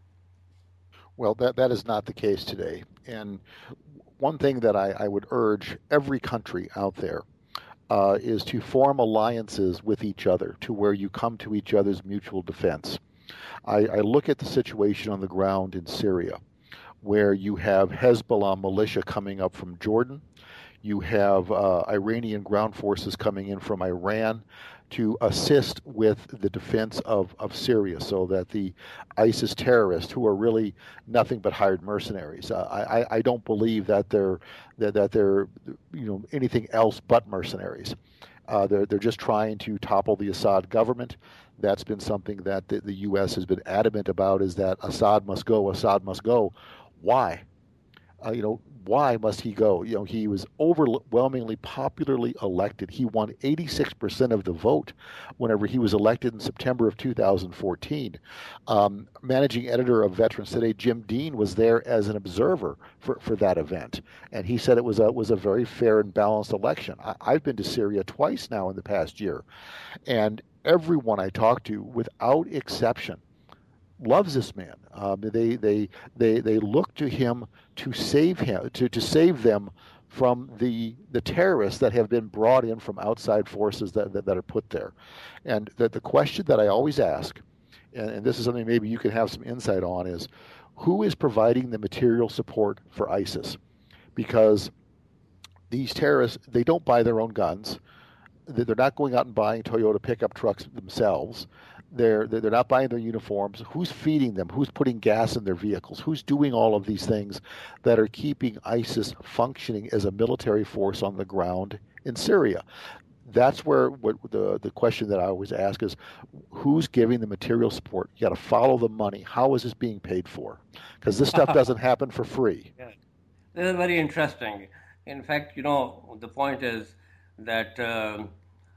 Well, that that is not the case today. And one thing that I, I would urge every country out there uh, is to form alliances with each other, to where you come to each other's mutual defense. I, I look at the situation on the ground in Syria, where you have Hezbollah militia coming up from Jordan. You have uh, Iranian ground forces coming in from Iran to assist with the defense of, of Syria, so that the ISIS terrorists, who are really nothing but hired mercenaries, uh, I, I don't believe that they're that, that they're you know anything else but mercenaries. Uh, they're they're just trying to topple the Assad government. That's been something that the, the U S has been adamant about, is that Assad must go, Assad must go. Why? Uh, you know, why must he go? You know, he was overwhelmingly popularly elected. He won eighty-six percent of the vote whenever he was elected in September of two thousand fourteen. Um, managing editor of Veterans Today, Jim Dean, was there as an observer for, for that event, and he said it was a was a very fair and balanced election. I, I've been to Syria twice now in the past year, and everyone I talked to, without exception, loves this man. Um, they they they they look to him to save him to, to save them from the the terrorists that have been brought in from outside forces that that, that are put there. And that the question that I always ask, and, and this is something maybe you can have some insight on, is who is providing the material support for ISIS? Because these terrorists, they don't buy their own guns. They're not going out and buying Toyota pickup trucks themselves. They're they're not buying their uniforms. Who's feeding them? Who's putting gas in their vehicles? Who's doing all of these things that are keeping ISIS functioning as a military force on the ground in Syria? That's where what the the question that I always ask is, who's giving the material support? You got to follow the money. How is this being paid for? Because this stuff doesn't happen for free. Yeah. This is very interesting. In fact, you know, the point is that um,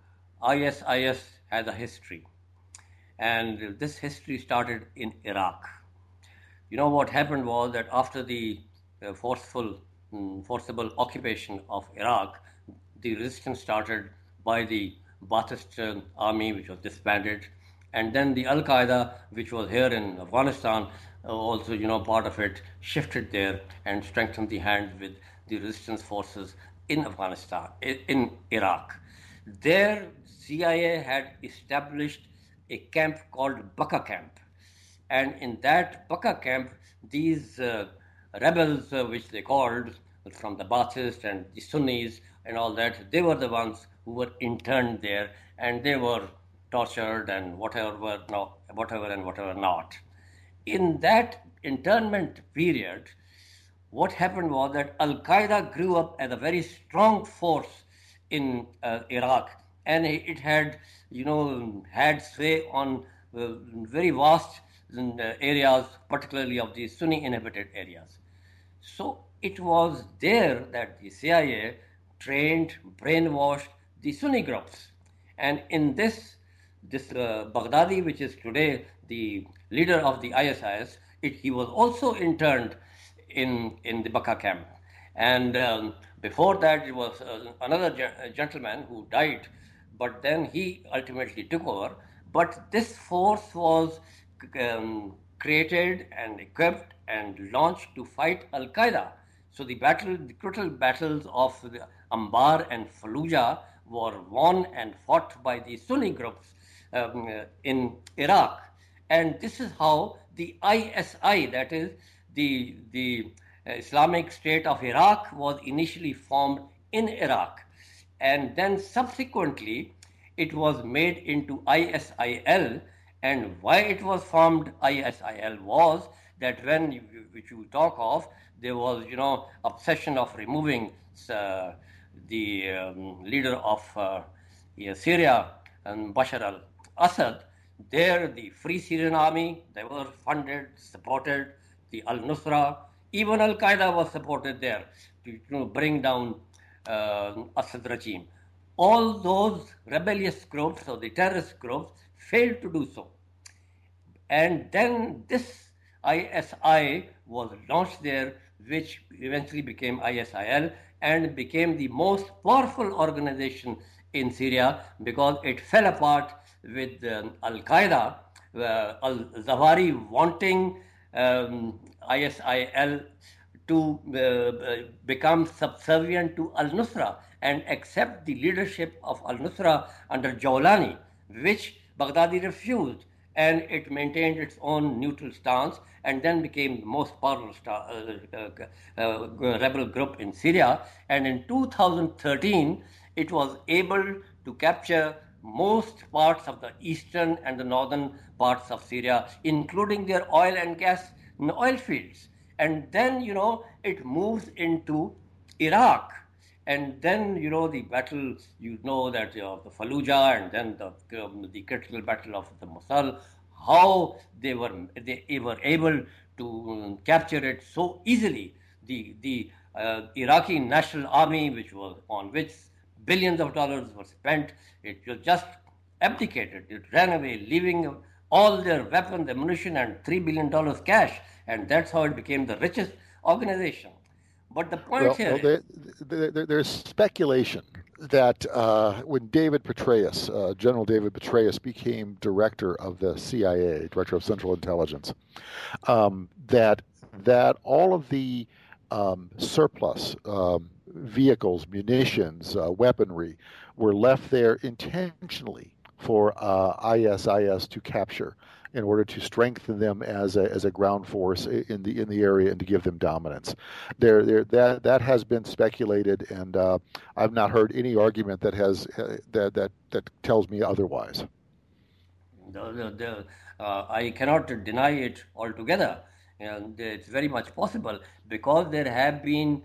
I S I S has a history. And this history started in Iraq. You know, what happened was that after the uh, forceful, um, forcible occupation of Iraq, the resistance started by the Ba'athist uh, army, which was disbanded, and then the Al-Qaeda, which was here in Afghanistan, uh, also, you know, part of it shifted there and strengthened the hand with the resistance forces in Afghanistan, in Iraq. There, C I A had established a camp called Baka Camp. And in that Baka Camp, these uh, rebels, uh, which they called from the Ba'athists and the Sunnis and all that, they were the ones who were interned there, and they were tortured and whatever, no, whatever and whatever not. In that internment period, what happened was that Al-Qaeda grew up as a very strong force in uh, Iraq, and it had, you know, had sway on uh, very vast areas, particularly of the Sunni inhabited areas. So it was there that the C I A trained, brainwashed the Sunni groups. And in this, this uh, Baghdadi, which is today the leader of the I S I S, it, he was also interned in, in the Bakka camp. And um, before that, it was uh, another ge- gentleman who died, but then he ultimately took over. But this force was um, created and equipped and launched to fight Al-Qaeda. So the battle, the critical battles of the Anbar and Fallujah were won and fought by the Sunni groups um, in Iraq. And this is how the I S I, that is the, the Islamic State of Iraq, was initially formed in Iraq. And then subsequently, it was made into I S I L. And why it was formed I S I L was that when, you, which you talk of, there was, you know, obsession of removing uh, the um, leader of uh, yeah, Syria, and Bashar al-Assad. There, the Free Syrian Army, they were funded, supported, the Al-Nusra, even Al-Qaeda was supported there to, you know, bring down uh, Assad regime. All those rebellious groups or the terrorist groups failed to do so. And then this I S I was launched there, which eventually became I S I L and became the most powerful organization in Syria because it fell apart with um, Al-Qaeda, uh, Al-Zawahiri wanting um, I S I L to uh, become subservient to Al-Nusra and accept the leadership of Al-Nusra under Jawlani, which Baghdadi refused. And it maintained its own neutral stance and then became the most powerful star, uh, uh, uh, rebel group in Syria. And in two thousand thirteen, it was able to capture most parts of the eastern and the northern parts of Syria, including their oil and gas oil fields. And then, you know, it moves into Iraq. And then, you know, the battle, you know, that you know, the Fallujah and then the um, the critical battle of the Mosul, how they were they were able to capture it so easily. The the uh, Iraqi National Army, which was on which billions of dollars were spent, it was just abdicated. It ran away, leaving all their weapons, ammunition, and three billion dollars cash, and that's how it became the richest organization. But the point well, here well, there, there, there, there's speculation that uh, when David Petraeus, uh, General David Petraeus, became director of the C I A, Director of Central Intelligence, um, that that all of the um, surplus um, vehicles, munitions, uh, weaponry were left there intentionally for uh, I S I S to capture, in order to strengthen them as a as a ground force in the in the area and to give them dominance. There, there that that has been speculated, and uh, I've not heard any argument that has uh, that that that tells me otherwise. The, the, the, uh, I cannot deny it altogether, and it's very much possible because there have been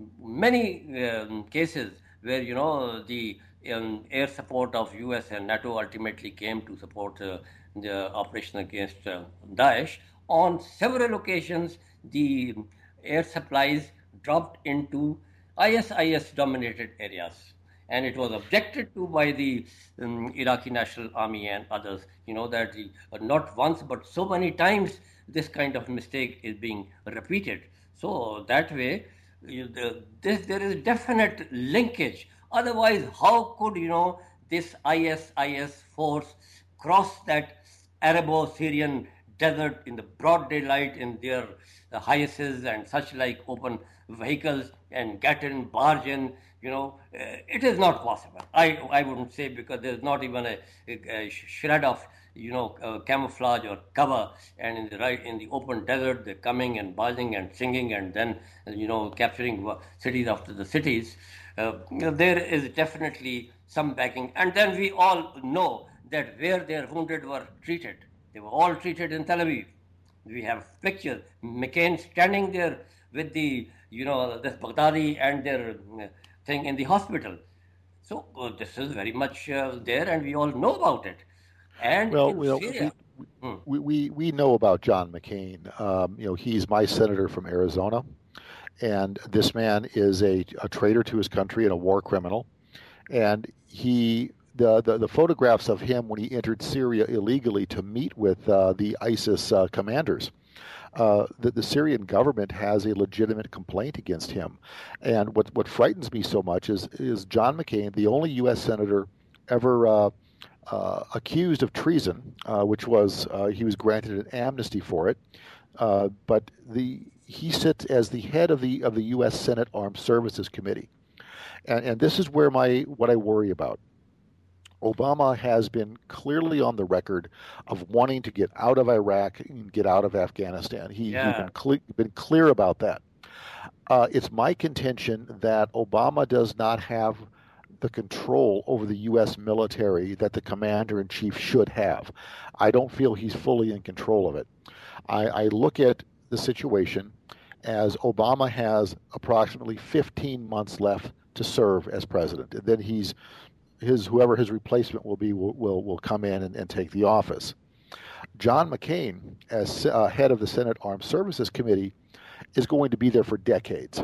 many um, cases where you know the um, air support of U S and NATO ultimately came to support uh, the operation against uh, Daesh. On several occasions, the air supplies dropped into I S I S dominated areas, and it was objected to by the um, Iraqi National Army and others. You know that the, uh, not once but so many times this kind of mistake is being repeated. So that way, you, the, this there is definite linkage. Otherwise, how could you know this I S I S force cross that Arabo-Syrian desert in the broad daylight in their uh, Hiaces and such like open vehicles and get in, barge in? You know, uh, it is not possible. I I wouldn't say, because there's not even a, a, a shred of you know uh, camouflage or cover, and in the right in the open desert they're coming and barging and singing and then you know capturing cities after the cities. Uh, you know, there is definitely some backing, and then we all know that where their wounded were treated. They were all treated in Tel Aviv. We have pictures, McCain standing there with the, you know, this Baghdadi and their thing in the hospital. So uh, this is very much uh, there, and we all know about it. And well, in well Syria, Hmm. we, we, we know about John McCain. Um, you know, he's my senator from Arizona, and this man is a, a traitor to his country and a war criminal. And he, the, the, the photographs of him when he entered Syria illegally to meet with uh, the ISIS uh, commanders, uh, the, the Syrian government has a legitimate complaint against him. And what, what frightens me so much is, is John McCain, the only U S senator ever uh, uh, accused of treason, uh, which was uh, he was granted an amnesty for it. Uh, but the he sits as the head of the of the U S Senate Armed Services Committee. And, and this is where my what I worry about. Obama has been clearly on the record of wanting to get out of Iraq and get out of Afghanistan. He, Yeah. He's been, cle- been clear about that. Uh, it's my contention that Obama does not have the control over the U S military that the commander-in-chief should have. I don't feel he's fully in control of it. I, I look at the situation as Obama has approximately fifteen months left to serve as president. And then he's his whoever his replacement will be will will, will come in and, and take the office. John McCain, as uh, head of the Senate Armed Services Committee, is going to be there for decades.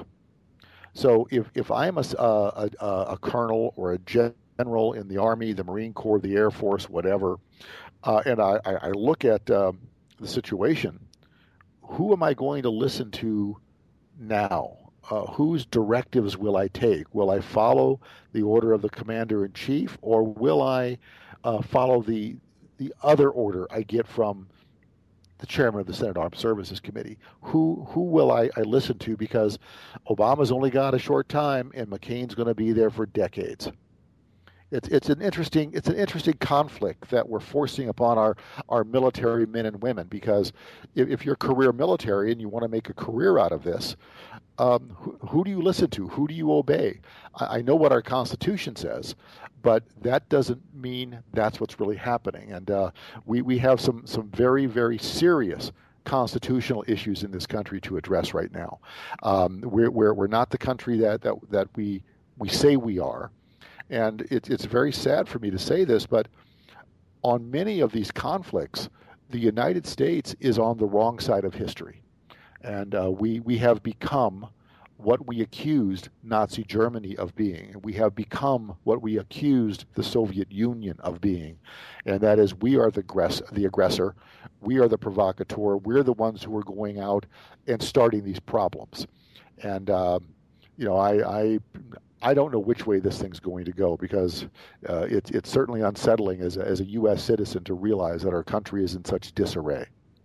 So if if I'm a a, a, a colonel or a general in the Army, the Marine Corps, the Air Force, whatever, uh, and I, I look at um, the situation, who am I going to listen to now? Uh, whose directives will I take? Will I follow the order of the commander-in-chief, or will I uh, follow the the other order I get from the chairman of the Senate Armed Services Committee? Who who will I, I listen to? Because Obama's only got a short time, and McCain's going to be there for decades. It's it's an interesting it's an interesting conflict that we're forcing upon our, our military men and women. Because if, if you're career military and you want to make a career out of this, um, who, who do you listen to? Who do you obey? I, I know what our Constitution says, but that doesn't mean that's what's really happening. And uh, we we have some some very very serious constitutional issues in this country to address right now. Um, we're, we're we're not the country that that that we we say we are. And it, it's very sad for me to say this, but on many of these conflicts, the United States is on the wrong side of history. And uh, we, we have become what we accused Nazi Germany of being. We have become what we accused the Soviet Union of being. And that is, we are the, aggress- the aggressor. We are the provocateur. We're the ones who are going out and starting these problems. And, uh, you know, I... I I don't know which way this thing's going to go, because uh, it's it's certainly unsettling as a, as a U S citizen to realize that our country is in such disarray.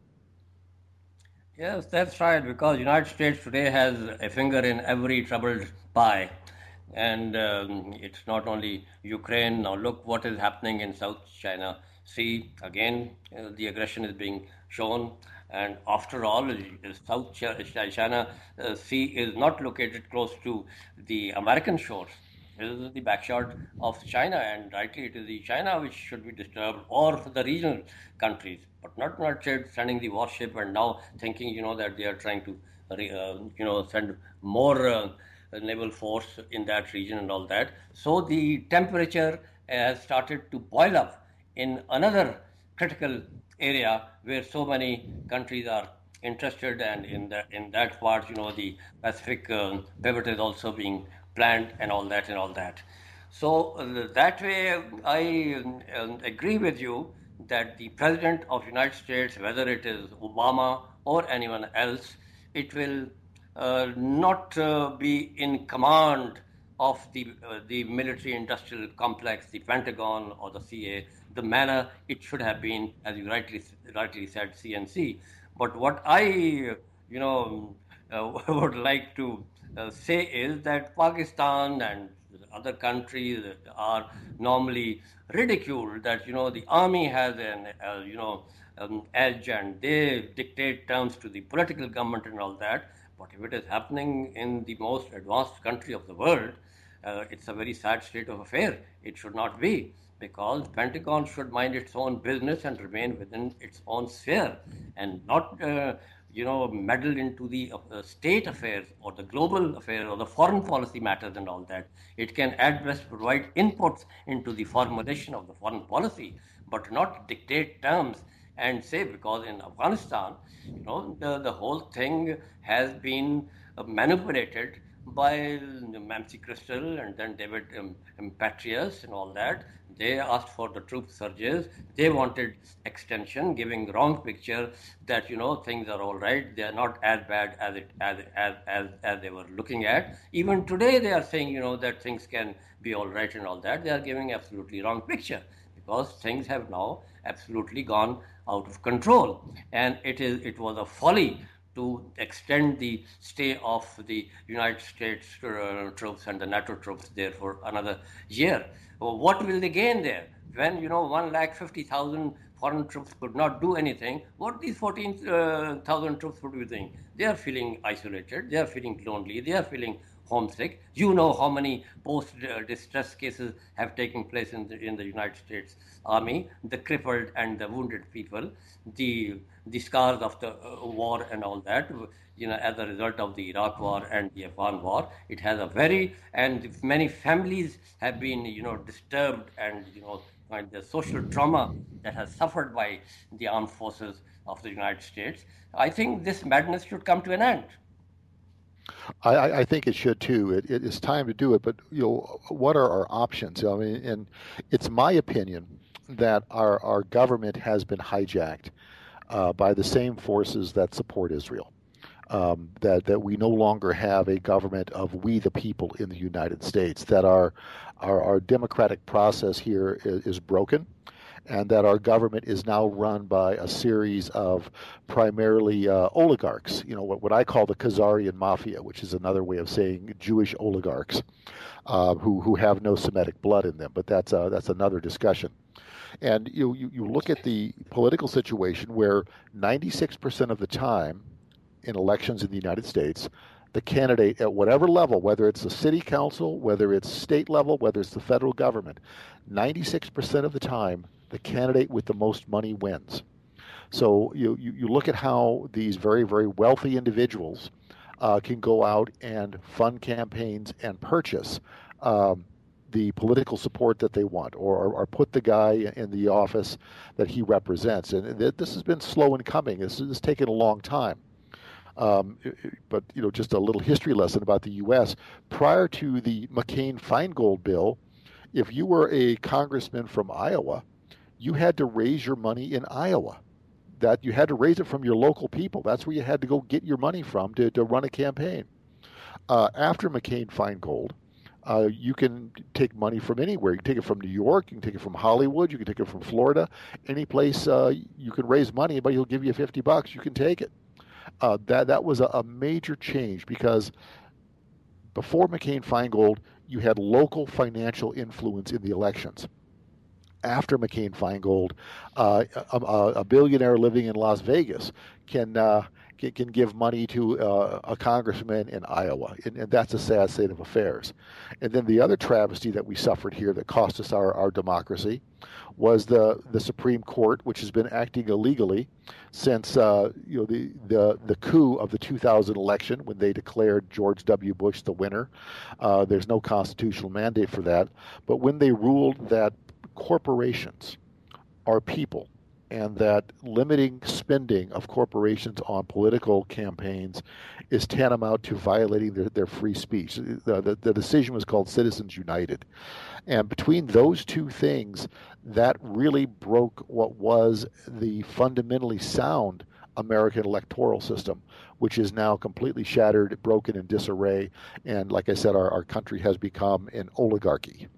Yes, that's right, because United States today has a finger in every troubled pie. And um, it's not only Ukraine. Now look what is happening in South China Sea. Again, uh, the aggression is being shown. And after all, South China Sea is not located close to the American shores. It is the backyard of China, and rightly it is the China which should be disturbed, or the regional countries, but not United States sending the warship and now thinking, you know, that they are trying to, uh, you know, send more uh, naval force in that region and all that. So the temperature has started to boil up in another critical area where so many countries are interested, and in that in that part, you know, the Pacific uh, pivot is also being planned and all that and all that. So uh, that way, I uh, agree with you that the President of United States, whether it is Obama or anyone else, it will uh, not uh, be in command of the uh, the military-industrial complex, the Pentagon or the C A, the manner it should have been, as you rightly rightly said, C N C. But what I, you know, uh, would like to uh, say is that Pakistan and other countries are normally ridiculed that, you know, the army has an, uh, you know, um, edge and they dictate terms to the political government and all that. But if it is happening in the most advanced country of the world, uh, it's a very sad state of affair. It should not be, because Pentagon should mind its own business and remain within its own sphere, and not, uh, you know, meddle into the uh, state affairs or the global affairs or the foreign policy matters and all that. It can at best provide inputs into the formulation of the foreign policy, but not dictate terms and say, because in Afghanistan, you know, the, the whole thing has been manipulated by Mamsie Crystal and then David um, Patrius and all that. They asked for the troop surges. They wanted extension, giving wrong picture that, you know, things are all right. They are not as bad as it as as as, as they were looking at. Even today, they are saying, you know, that things can be all right and all that. They are giving absolutely wrong picture, because things have now absolutely gone out of control, and it is it was a folly to extend the stay of the United States uh, troops and the NATO troops there for another year. Well, what will they gain there? When, you know, one lakh fifty thousand foreign troops could not do anything, what these fourteen thousand troops would be doing? They are feeling isolated, they are feeling lonely, they are feeling homesick. You know how many post-distress cases have taken place in the, in the United States Army, the crippled and the wounded people, the the scars of the uh, war and all that, you know, as a result of the Iraq war and the Afghan war. It has a very, and many families have been, you know, disturbed, and, you know, and the social trauma that has suffered by the armed forces of the United States. I think this madness should come to an end. I, I think it should too. It, it is time to do it, but, you know, what are our options? I mean, and it's my opinion that our, our government has been hijacked uh, by the same forces that support Israel. Um, that that we no longer have a government of we the people in the United States. That our our, our democratic process here is, is broken, and that our government is now run by a series of primarily uh, oligarchs, you know, what, what I call the Khazarian mafia, which is another way of saying Jewish oligarchs, uh, who who have no Semitic blood in them. But that's uh, that's another discussion. And you, you you look at the political situation where ninety-six percent of the time in elections in the United States, the candidate at whatever level, whether it's the city council, whether it's state level, whether it's the federal government, ninety-six percent of the time, the candidate with the most money wins. So you, you, you look at how these very, very wealthy individuals uh, can go out and fund campaigns and purchase um, the political support that they want, or, or put the guy in the office that he represents. And this has been slow in coming. This has taken a long time. Um, but, you know, just a little history lesson about the U S Prior to the McCain-Feingold bill, if you were a congressman from Iowa, you had to raise your money in Iowa. That you had to raise it from your local people. That's where you had to go get your money from to, to run a campaign. Uh, after McCain-Feingold, uh, you can take money from anywhere. You can take it from New York. You can take it from Hollywood. You can take it from Florida. Any place uh, you can raise money, but he'll give you fifty bucks. You can take it. Uh, that that was a, a major change, because before McCain-Feingold, you had local financial influence in the elections. After McCain-Feingold, uh, a, a billionaire living in Las Vegas can uh, can, can give money to uh, a congressman in Iowa, and, and that's a sad state of affairs. And then the other travesty that we suffered here that cost us our, our democracy was the, the Supreme Court, which has been acting illegally since uh, you know the, the the coup of the two thousand election, when they declared George W. Bush the winner. Uh, there's no constitutional mandate for that, but when they ruled that corporations are people, and that limiting spending of corporations on political campaigns is tantamount to violating their, their free speech. The, the, the decision was called Citizens United. And between those two things, that really broke what was the fundamentally sound American electoral system, which is now completely shattered, broken, in disarray. And like I said, our, our country has become an oligarchy.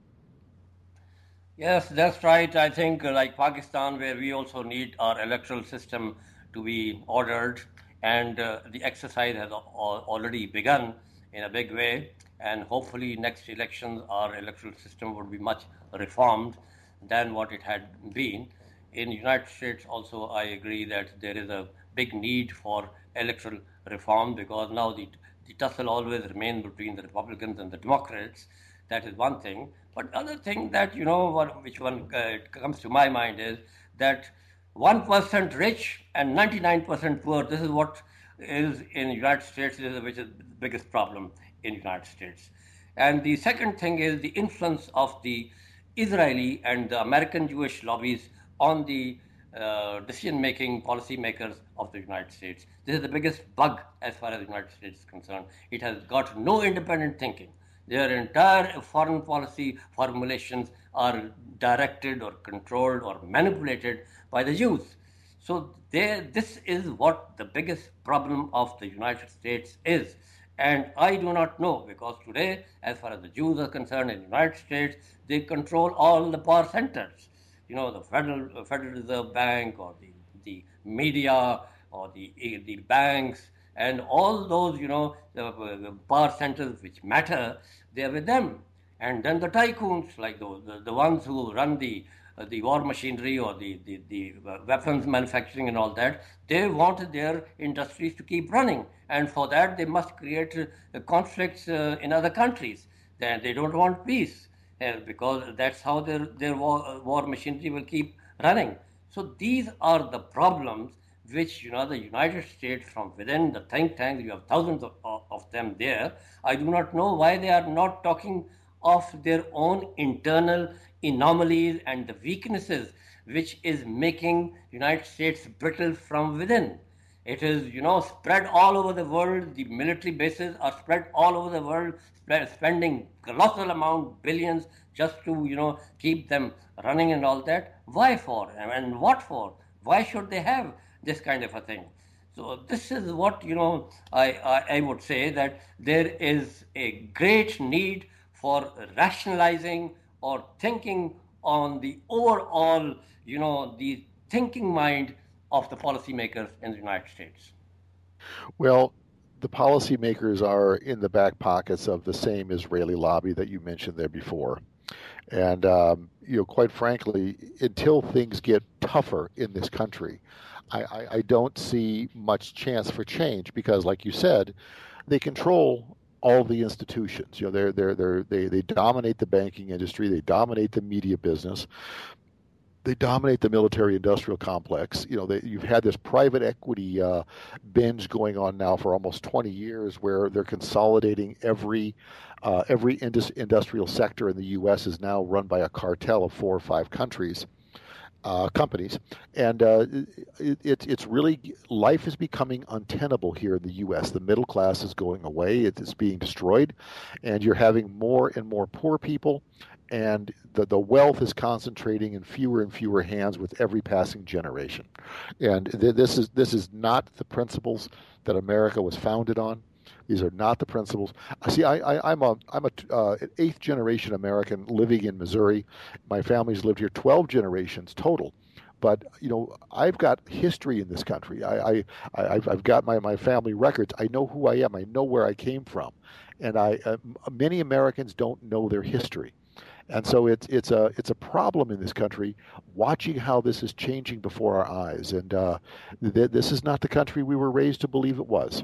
Yes, that's right. I think uh, like Pakistan, where we also need our electoral system to be ordered, and uh, the exercise has al- already begun in a big way, and hopefully next elections our electoral system would be much reformed than what it had been. In the United States also, I agree that there is a big need for electoral reform, because now the, the tussle always remains between the Republicans and the Democrats. That is one thing. But other thing that, you know, what, which one uh, comes to my mind is that one percent rich and ninety-nine percent poor, this is what is in the United States, which is the biggest problem in the United States. And the second thing is the influence of the Israeli and the American Jewish lobbies on the uh, decision-making policy makers of the United States. This is the biggest bug as far as the United States is concerned. It has got no independent thinking. Their entire foreign policy formulations are directed or controlled or manipulated by the Jews. So they, this is what the biggest problem of the United States is. And I do not know, because today, as far as the Jews are concerned in the United States, they control all the power centers. You know, the Federal, Federal Reserve Bank or the, the media or the, the banks and all those, you know, the, the power centers which matter, they are with them. And then the tycoons, like those, the, the ones who run the uh, the war machinery or the, the, the weapons manufacturing and all that, they want their industries to keep running. And for that, they must create uh, conflicts uh, in other countries. They, they don't want peace uh, because that's how their, their war, uh, war machinery will keep running. So these are the problems which, you know, the United States from within the think tank, you have thousands of, of them there. I do not know why they are not talking of their own internal anomalies and the weaknesses which is making United States brittle from within. It is, you know, spread all over the world. The military bases are spread all over the world, spending colossal amount, billions, just to, you know, keep them running and all that. Why for? And what for? Why should they have this kind of a thing? So this is what, you know, I, I, I would say that there is a great need for rationalizing or thinking on the overall, you know, the thinking mind of the policymakers in the United States. Well, the policymakers are in the back pockets of the same Israeli lobby that you mentioned there before. And, um, you know, quite frankly, until things get tougher in this country, I, I, I don't see much chance for change because, like you said, they control all the institutions. You know, they're, they're, they're, they, they dominate the banking industry. They dominate the media business. They dominate the military-industrial complex. You know, they, you've had this private equity uh, binge going on now for almost twenty years, where they're consolidating every uh, every indus- industrial sector in the U S is now run by a cartel of four or five countries. Uh, companies, and uh, it, it, it's really, life is becoming untenable here in the U S. The middle class is going away, it is being destroyed, and you're having more and more poor people, and the, the wealth is concentrating in fewer and fewer hands with every passing generation. And th- this is this is not the principles that America was founded on. These are not the principles. See, I, I, I'm a I'm a uh, eighth generation American living in Missouri. My family's lived here twelve generations total. But you know, I've got history in this country. I, I I've, I've got my, my family records. I know who I am. I know where I came from, and I uh, many Americans don't know their history, and so it's it's a it's a problem in this country. Watching how this is changing before our eyes, and uh, th- this is not the country we were raised to believe it was.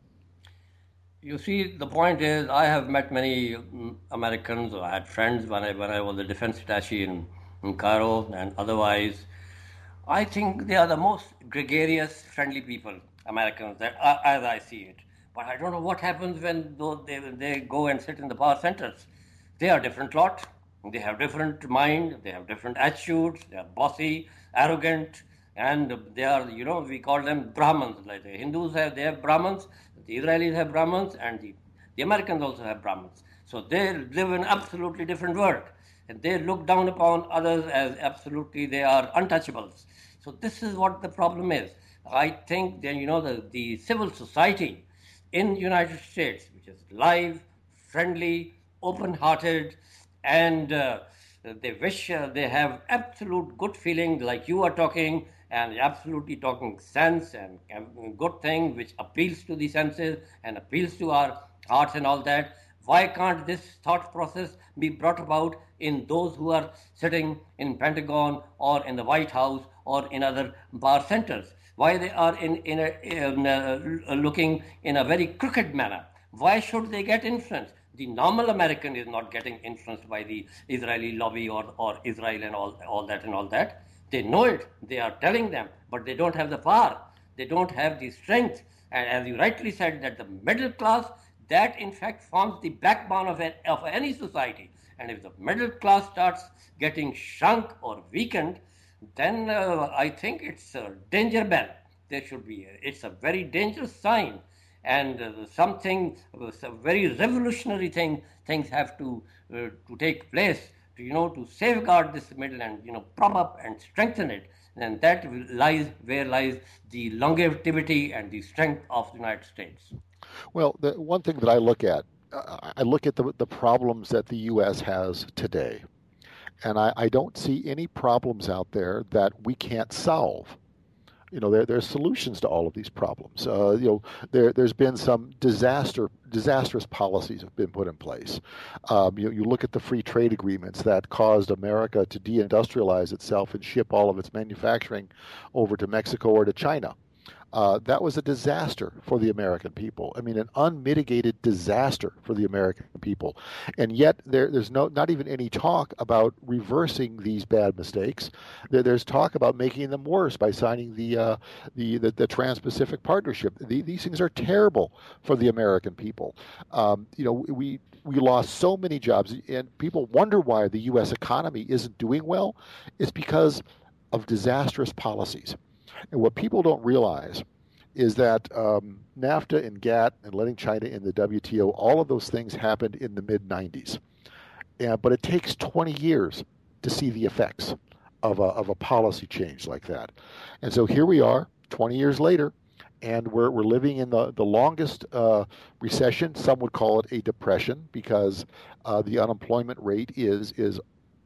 You see, the point is, I have met many Americans, or I had friends when I when I was a defense attaché in, in Cairo and otherwise. I think they are the most gregarious, friendly people, Americans, that uh, as I see it. But I don't know what happens when they they go and sit in the power centers. They are different lot. They have different mind. They have different attitudes. They are bossy, arrogant, and they are, you know, we call them Brahmins. Like the Hindus have, they have Brahmins. The Israelis have Brahmins, and the, the Americans also have Brahmins. So they live in an absolutely different world. And they look down upon others as absolutely, they are untouchables. So this is what the problem is. I think that, you know, the, the civil society in the United States, which is live, friendly, open-hearted, and uh, they wish uh, they have absolute good feeling like you are talking, and absolutely talking sense and good thing which appeals to the senses and appeals to our hearts and all that. Why can't this thought process be brought about in those who are sitting in Pentagon or in the White House or in other power centers? Why they are in, in, a, in a, looking in a very crooked manner? Why should they get influenced? The normal American is not getting influenced by the Israeli lobby or, or Israel and all, all that and all that. They know it, they are telling them, but they don't have the power, they don't have the strength. And as you rightly said, that the middle class, that in fact forms the backbone of, a, of any society. And if the middle class starts getting shrunk or weakened, then uh, I think it's a danger bell. There should be. A, it's a very dangerous sign, and uh, something, uh, some very revolutionary thing, things have to uh, to take place. To, you know, to safeguard this middle and you know prop up and strengthen it. And that lies where lies the longevity and the strength of the United States. Well, the one thing that I look at, uh, I look at the the problems that the U S has today, and I, I don't see any problems out there that we can't solve. You know, there there's solutions to all of these problems. Uh, you know, there there's been some disaster disastrous policies have been put in place. Um, you you look at the free trade agreements that caused America to deindustrialize itself and ship all of its manufacturing over to Mexico or to China. Uh, that was a disaster for the American people. I mean, an unmitigated disaster for the American people. And yet there, there's no, not even any talk about reversing these bad mistakes. There, there's talk about making them worse by signing the uh, the, the, the Trans-Pacific Partnership. The, these things are terrible for the American people. Um, you know, we we lost so many jobs, and people wonder why the U S economy isn't doing well. It's because of disastrous policies. And what people don't realize is that um, NAFTA and GATT and letting China in the W T O, all of those things happened in the mid nineties. And, but it takes twenty years to see the effects of a, of a policy change like that. And so here we are, twenty years later, and we're, we're living in the, the longest uh, recession. Some would call it a depression because uh, the unemployment rate is is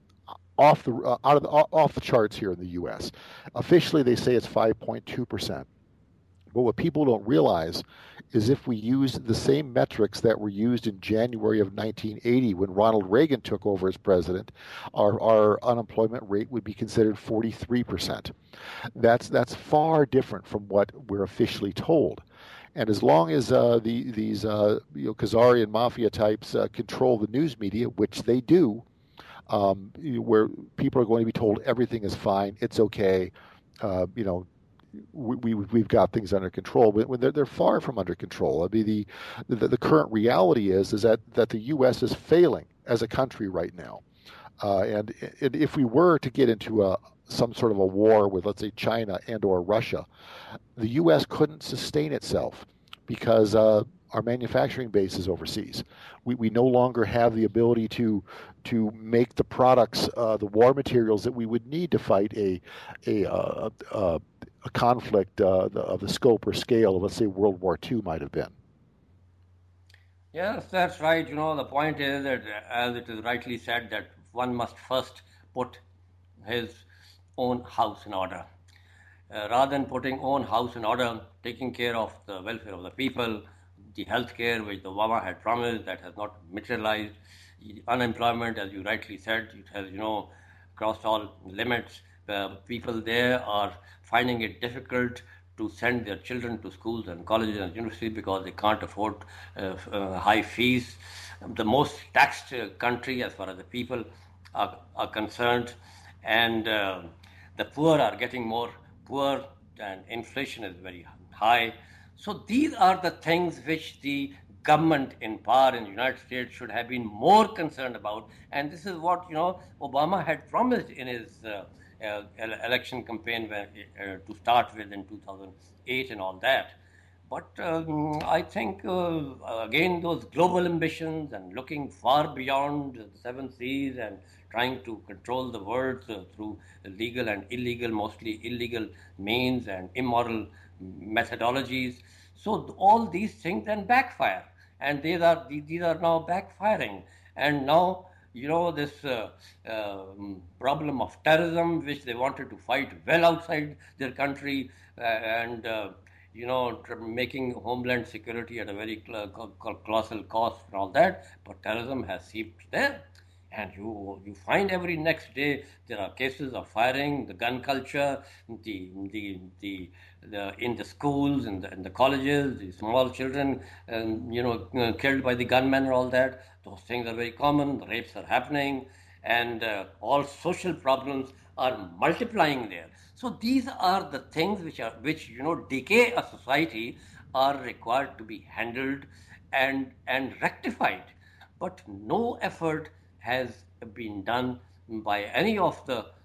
off the uh, out of the, off the charts here in the U S. Officially, they say it's five point two percent. But what people don't realize is if we use the same metrics that were used in January of nineteen eighty when Ronald Reagan took over as president, our, our unemployment rate would be considered forty-three percent. That's that's far different from what we're officially told. And as long as uh, the, these uh, you know, Khazarian mafia types uh, control the news media, which they do, Um, where people are going to be told everything is fine, it's okay, uh, you know, we, we, we've got things under control, when they're, they're far from under control. I mean, the, the, the current reality is, is that, that the U S is failing as a country right now. Uh, and, and if we were to get into a, some sort of a war with, let's say, China and or Russia, the U S couldn't sustain itself because uh, our manufacturing base is overseas. We, we no longer have the ability to to make the products, uh, the war materials that we would need to fight a a, uh, a, a conflict uh, of the scope or scale of, let's say, World War Two might have been. Yes, that's right. You know, the point is that, as it is rightly said, that one must first put his own house in order. Uh, rather than putting own house in order, taking care of the welfare of the people, the health care which Obama had promised that has not materialized, unemployment, as you rightly said, it has, you know, crossed all limits. Uh, people there are finding it difficult to send their children to schools and colleges and universities because they can't afford uh, uh, high fees. The most taxed uh, country as far as the people are, are concerned, and uh, the poor are getting more poor, and inflation is very high. So these are the things which the government in power in the United States should have been more concerned about. And this is what, you know, Obama had promised in his uh, uh, election campaign where, uh, to start with in two thousand eight and all that. But um, I think, uh, again, those global ambitions and looking far beyond the seven seas and trying to control the world uh, through legal and illegal, mostly illegal means and immoral methodologies. So all these things then backfire, and these are these are now backfiring. And now, you know, this uh, uh, problem of terrorism, which they wanted to fight well outside their country, uh, and uh, you know, making homeland security at a very colossal cost and all that, but terrorism has seeped there. And you you find every next day there are cases of firing, the gun culture, the the the, the in the schools and the, in the colleges, the small children, um, you know, killed by the gunmen and all that. Those things are very common. The rapes are happening, and uh, all social problems are multiplying there. So these are the things which are which you know decay a society are required to be handled and and rectified, but no effort has been done by any of the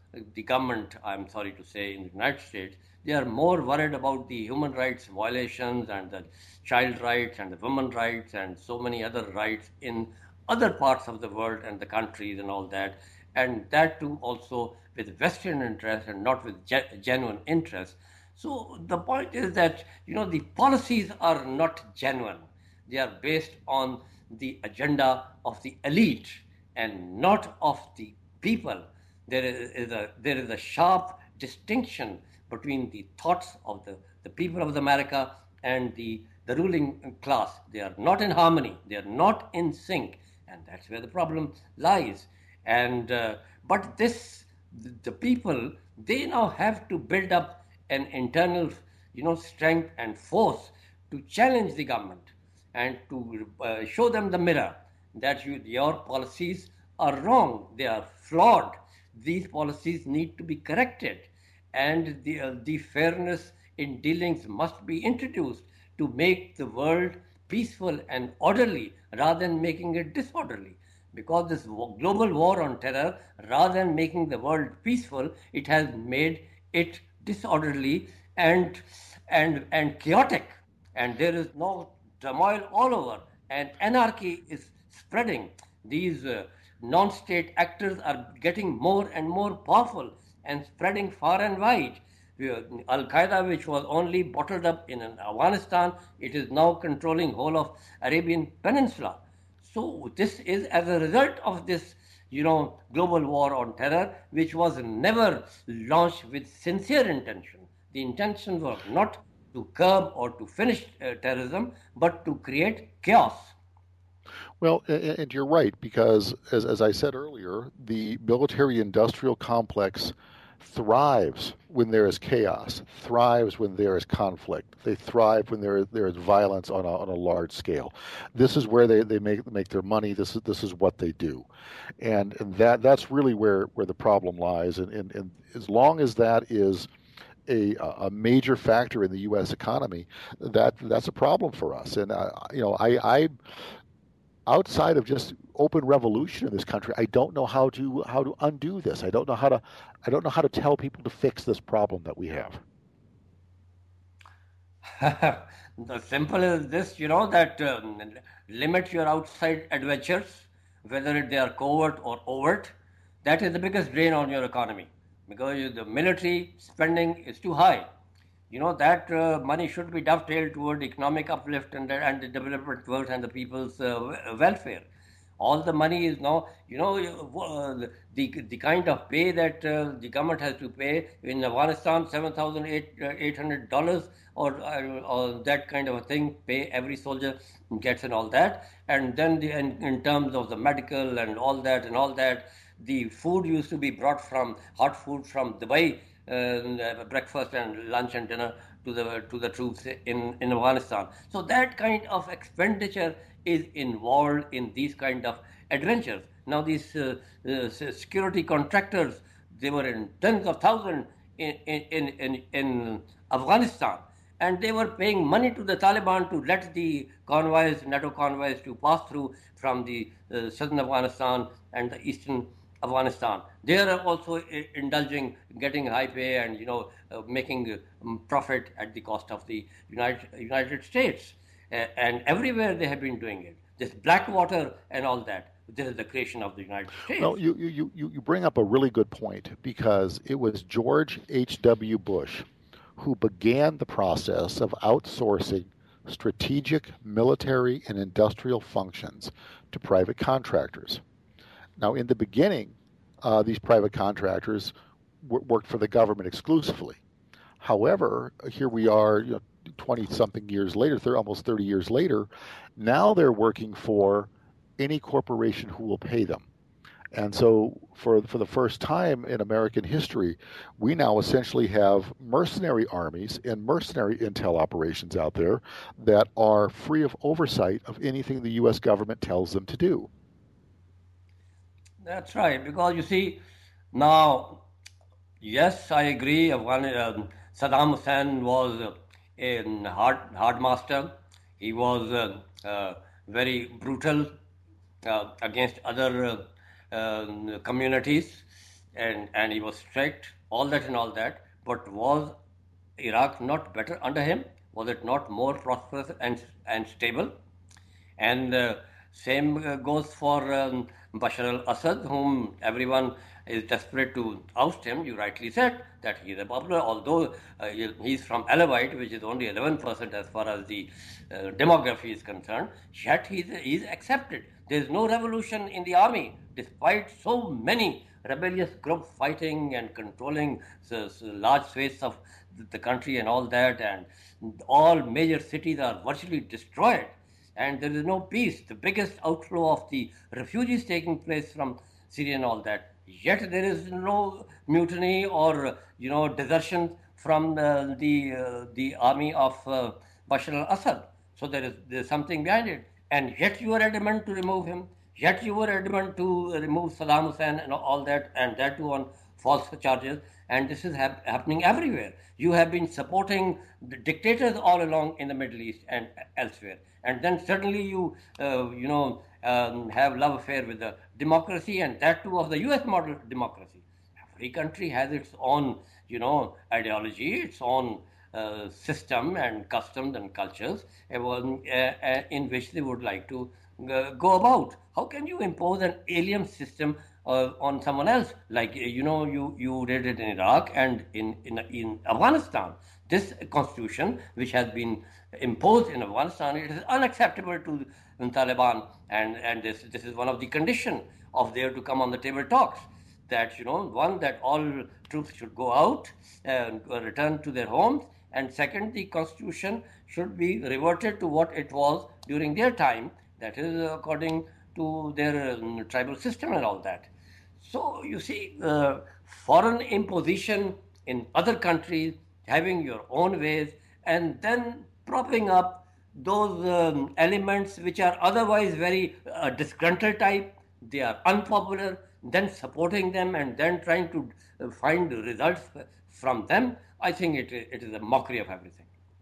the government, I'm sorry to say, in the United States, they are more worried about the human rights violations and the child rights and the women rights and so many other rights in other parts of the world and the countries and all that. And that too also with Western interest and not with ge- genuine interest. So the point is that, you know, the policies are not genuine. They are based on the agenda of the elite and not of the people. There is a, there is a sharp distinction between the thoughts of the, the people of America and the, the ruling class. They are not in harmony. They are not in sync. And that's where the problem lies. And uh, but this, the, the people, they now have to build up an internal, you know, strength and force to challenge the government and to uh, show them the mirror that you, your policies are wrong. They are flawed. These policies need to be corrected, and the, uh, the fairness in dealings must be introduced to make the world peaceful and orderly rather than making it disorderly. Because this global war on terror, rather than making the world peaceful, it has made it disorderly and and and chaotic. And there is no turmoil all over, and anarchy is spreading. These uh, non-state actors are getting more and more powerful and spreading far and wide. Al-Qaeda, which was only bottled up in Afghanistan, it is now controlling whole of Arabian Peninsula. So this is as a result of this, you know, global war on terror, which was never launched with sincere intention. The intention was not to curb or to finish uh, terrorism, but to create chaos. Well, and you're right, because as, as I said earlier, the military-industrial complex thrives when there is chaos, thrives when there is conflict. They thrive when there, there is violence on a, on a large scale. This is where they, they make make their money. This is this is what they do. And, and that that's really where, where the problem lies. And, and, and as long as that is a, a major factor in the U S economy, that that's a problem for us. And, uh, you know, I... I outside of just open revolution in this country, I don't know how to how to undo this. I don't know how to I don't know how to tell people to fix this problem that we have. The simple is this, you know, that um, limit your outside adventures, whether they are covert or overt. That is the biggest drain on your economy, because the military spending is too high. You know, that uh, money should be dovetailed toward economic uplift and, and the development work and the people's uh, welfare. All the money is now, you know, uh, the, the kind of pay that uh, the government has to pay in Afghanistan, seven thousand eight hundred dollars or, uh, or that kind of a thing, pay every soldier gets and all that. And then the, in, in terms of the medical and all that and all that, the food used to be brought from, hot food from Dubai, Uh, breakfast and lunch and dinner to the to the troops in, in Afghanistan. So that kind of expenditure is involved in these kind of adventures. Now these uh, uh, security contractors, they were in tens of thousands in in, in in Afghanistan, and they were paying money to the Taliban to let the convoys, NATO convoys, to pass through from the uh, southern Afghanistan and the eastern Afghanistan. They are also indulging, getting high pay and, you know, uh, making um, profit at the cost of the United United States. Uh, and everywhere they have been doing it. This Blackwater and all that. This is the creation of the United States. Well, you you you you bring up a really good point, because it was George H W Bush who began the process of outsourcing strategic military and industrial functions to private contractors. Now, in the beginning, uh, these private contractors w- worked for the government exclusively. However, here we are, you know, twenty-something years later, th- almost thirty years later, now they're working for any corporation who will pay them. And so for, for the first time in American history, we now essentially have mercenary armies and mercenary intel operations out there that are free of oversight of anything the U S government tells them to do. That's right, because you see, now, yes, I agree. Afghan, uh, Saddam Hussein was a hard, hard master. He was uh, uh, very brutal uh, against other uh, uh, communities. and, and he was strict, all that and all that. But was Iraq not better under him? Was it not more prosperous and, and stable? And uh, same uh, goes for um, Bashar al-Assad, whom everyone is desperate to oust him. You rightly said that he is a popular, although uh, he's from Alawite, which is only eleven percent as far as the uh, demography is concerned, yet he's, he's accepted. There is no revolution in the army, despite so many rebellious groups fighting and controlling so, so large swathes of the country and all that, and all major cities are virtually destroyed. And there is no peace. The biggest outflow of the refugees taking place from Syria and all that. Yet there is no mutiny or you know desertion from uh, the uh, the army of uh, Bashar al-Assad. So there is there is something behind it. And yet you are adamant to remove him. Yet you were adamant to remove Saddam Hussein and all that, and that too on false charges. And this is hap- happening everywhere. You have been supporting the dictators all along in the Middle East and elsewhere. And then suddenly you, uh, you know, um, have love affair with the democracy, and that too of the U S model democracy. Every country has its own, you know, ideology, its own uh, system and customs and cultures uh, uh, in which they would like to uh, go about. How can you impose an alien system uh, on someone else? Like, you know, you, you did it in Iraq and in, in, in Afghanistan. This constitution, which has been imposed in Afghanistan, it is unacceptable to the Taliban, and, and this, this is one of the conditions of there to come on the table talks. That, you know, one, that all troops should go out and return to their homes, and second, the constitution should be reverted to what it was during their time, that is according to their um, tribal system and all that. So you see, uh, foreign imposition in other countries, having your own ways, and then propping up those um, elements which are otherwise very uh, disgruntled type, they are unpopular, then supporting them and then trying to uh, find results from them. I think it, it is a mockery of everything.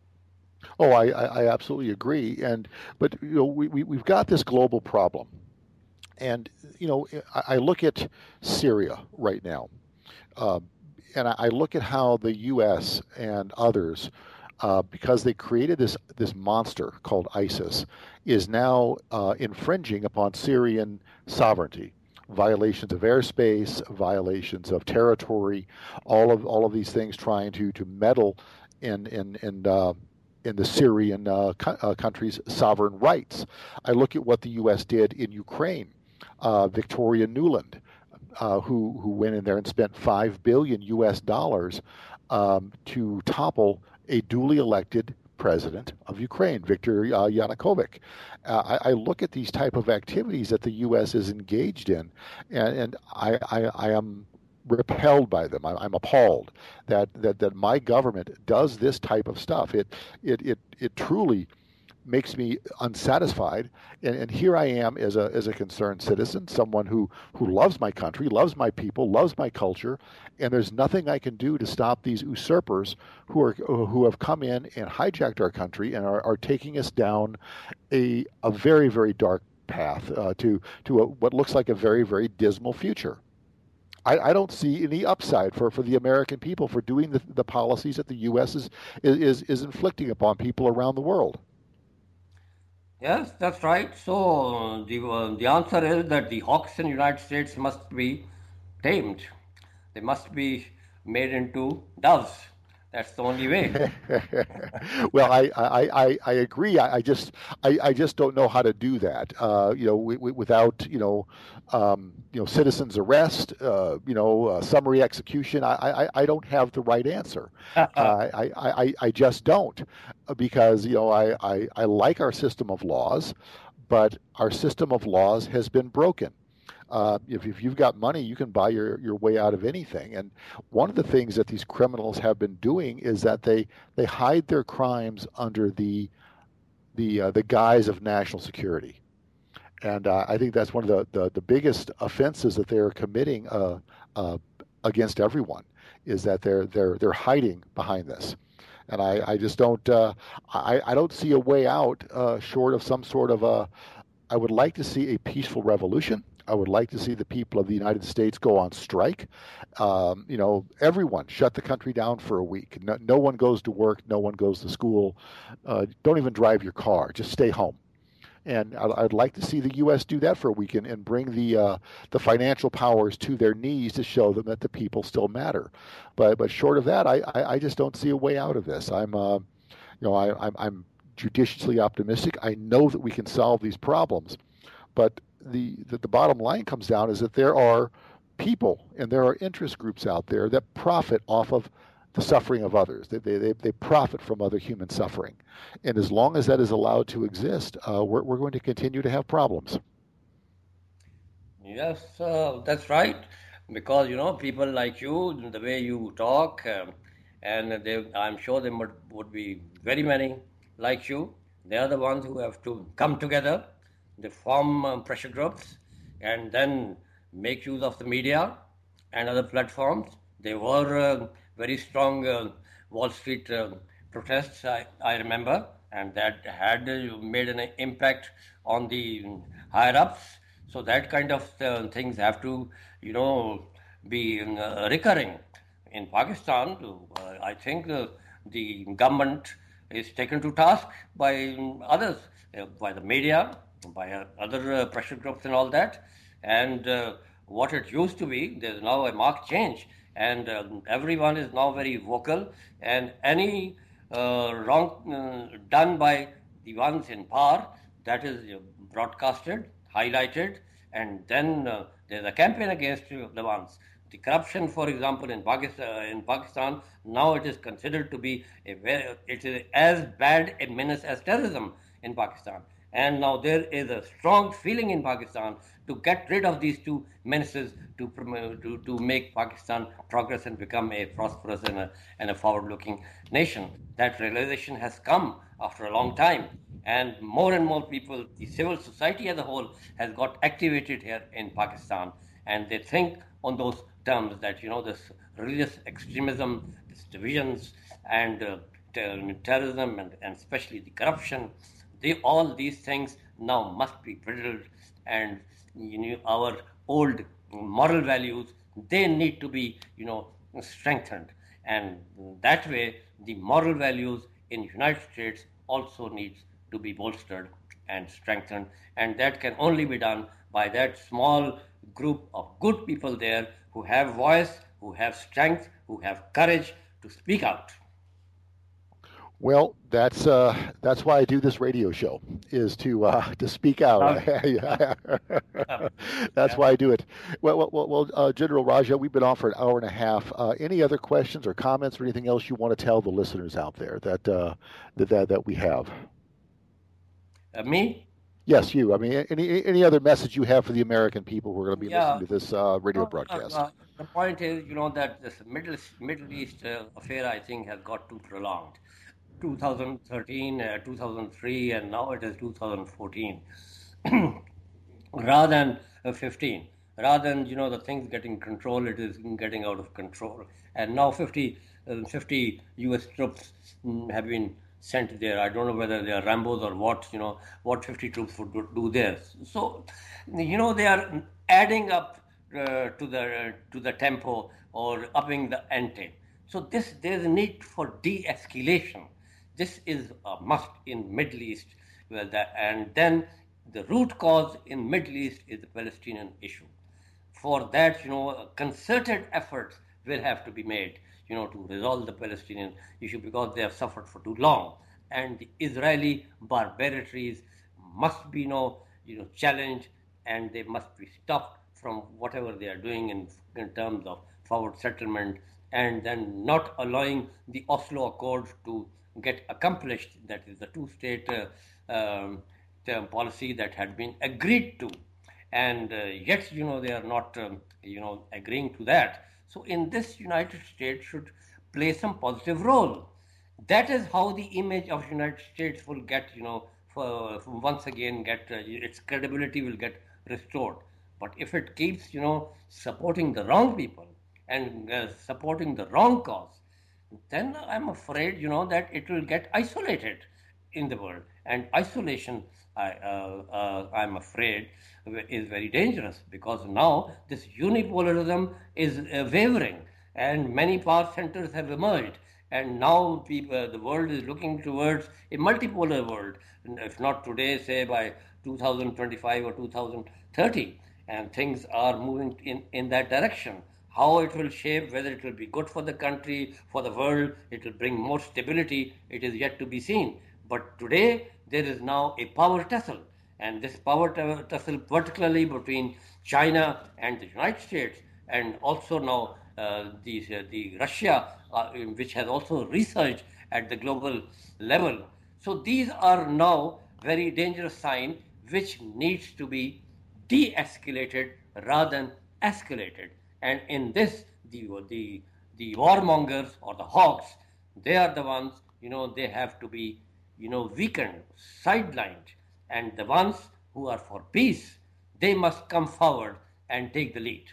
Oh, I, I absolutely agree. And but you know we, we we've got this global problem, and you know I, I look at Syria right now, uh, and I, I look at how the U S and others, uh, because they created this this monster called ISIS, is now uh, infringing upon Syrian sovereignty. Violations of airspace, violations of territory, all of all of these things, trying to to meddle in in in uh, in the Syrian uh, co- uh, country's sovereign rights. I look at what the U S did in Ukraine. Uh, Victoria Nuland, uh, who who went in there and spent five billion U S dollars um, to topple a duly elected president of Ukraine, Viktor uh, Yanukovych. Uh, I, I look at these type of activities that the U S is engaged in, and, and I, I, I am repelled by them. I, I'm appalled that, that, that my government does this type of stuff. It it it, it truly makes me unsatisfied, and, and here I am as a as a concerned citizen, someone who, who loves my country, loves my people, loves my culture, and there's nothing I can do to stop these usurpers who are who have come in and hijacked our country and are, are taking us down a a very very dark path uh, to to a, what looks like a very very dismal future. I, I don't see any upside for, for the American people for doing the, the policies that the U S is is is inflicting upon people around the world. Yes, that's right. So the uh, the answer is that the hawks in the United States must be tamed. They must be made into doves. That's the only way. Well, I, I, I, I agree. I, I just I, I just don't know how to do that. Uh, you know, w- w- without you know, um, you know, citizens arrest, uh, you know, uh, summary execution. I, I, I don't have the right answer. uh, I, I, I just don't, because you know I, I, I like our system of laws, but our system of laws has been broken. Uh, if, if you've got money, you can buy your, your way out of anything. And one of the things that these criminals have been doing is that they they hide their crimes under the the uh, the guise of national security. And uh, I think that's one of the, the, the biggest offenses that they're committing uh, uh, against everyone, is that they're they're they're hiding behind this. And I, I just don't uh, I, I don't see a way out uh, short of some sort of a. I would like to see a peaceful revolution. I would like to see the people of the United States go on strike. Um, you know, everyone shut the country down for a week. No, no one goes to work. No one goes to school. Uh, don't even drive your car. Just stay home. And I'd, I'd like to see the U S do that for a week and, and bring the uh, the financial powers to their knees to show them that the people still matter. But but short of that, I, I, I just don't see a way out of this. I'm uh, you know I, I'm, I'm judiciously optimistic. I know that we can solve these problems, but the, the the bottom line comes down is that there are people and there are interest groups out there that profit off of the suffering of others. They, they, they profit from other human suffering. And as long as that is allowed to exist, uh, we're, we're going to continue to have problems. Yes, uh, that's right. Because, you know, people like you, the way you talk, um, and they, I'm sure there would, would be very many like you. They are the ones who have to come together. They form um, pressure groups and then make use of the media and other platforms. They were uh, very strong uh, Wall Street uh, protests, I, I remember, and that had uh, made an impact on the higher-ups. So that kind of uh, things have to, you know, be uh, recurring. In Pakistan, uh, I think uh, the government is taken to task by um, others, uh, by the media, by uh, other uh, pressure groups and all that. And uh, what it used to be, there's now a marked change. And uh, everyone is now very vocal, and any uh, wrong uh, done by the ones in power, that is uh, broadcasted, highlighted, and then uh, there's a campaign against uh, the ones. The corruption, for example, in Pakistan, in Pakistan, now it is considered to be a very, it is as bad a menace as terrorism in Pakistan. And now there is a strong feeling in Pakistan to get rid of these two menaces to to, to make Pakistan progress and become a prosperous and a, and a forward-looking nation. That realization has come after a long time. And more and more people, the civil society as a whole, has got activated here in Pakistan. And they think on those terms that, you know, this religious extremism, these divisions, and uh, terrorism, and, and especially the corruption, they, all these things now must be bridled, and you know, our old moral values, they need to be, you know, strengthened. And that way, the moral values in the United States also needs to be bolstered and strengthened. And that can only be done by that small group of good people there who have voice, who have strength, who have courage to speak out. Well, that's uh, that's why I do this radio show, is to uh, to speak out. That's why I do it. Well, well, well uh, General Raja, we've been on for an hour and a half. Uh, any other questions or comments or anything else you want to tell the listeners out there that uh, that, that that we have? Uh, me? Yes, you. I mean, any any other message you have for the American people who are going to be yeah. listening to this uh, radio no, broadcast? Uh, uh, the point is, you know, that this Middle East, Middle East uh, affair, I think, has got too prolonged. two thousand thirteen, uh, two thousand three, and now it is two thousand fourteen. Rather than uh, fifteen, rather than, you know, the things getting control, it is getting out of control. And now fifty, uh, fifty U S troops um, have been sent there. I don't know whether they are Rambos or what, you know, what fifty troops would do there. So, you know, they are adding up uh, to the uh, to the tempo or upping the ante. So this, there is a need for de-escalation. This is a must in Middle East. Well, that, and then the root cause in Middle East is the Palestinian issue. For that, you know, concerted efforts will have to be made, you know, to resolve the Palestinian issue, because they have suffered for too long. And the Israeli barbarities must be, you know, you know, challenged, and they must be stopped from whatever they are doing in, in terms of forward settlement, and then not allowing the Oslo Accord to get accomplished. That is the two-state uh, um, policy that had been agreed to, and uh, yet, you know, they are not, um, you know, agreeing to that. So in this, United States should play some positive role. That is how the image of United States will get, you know, for, for once again get uh, its credibility will get restored. But if it keeps, you know, supporting the wrong people and uh, supporting the wrong cause, then I'm afraid, you know, that it will get isolated in the world. And isolation I, uh, uh, I'm afraid, is very dangerous, because now this unipolarism is uh, wavering and many power centers have emerged. And now people, uh, the world is looking towards a multipolar world, if not today, say by two thousand twenty-five or two thousand thirty. And things are moving in, in that direction. How it will shape, whether it will be good for the country, for the world, it will bring more stability, it is yet to be seen. But today, there is now a power tussle. And this power tussle, particularly between China and the United States, and also now uh, the, uh, the Russia, uh, which has also researched at the global level. So these are now very dangerous signs which needs to be de-escalated rather than escalated. And in this, the, the, the warmongers or the hawks, they are the ones, you know, they have to be, you know, weakened, sidelined. And the ones who are for peace, they must come forward and take the lead.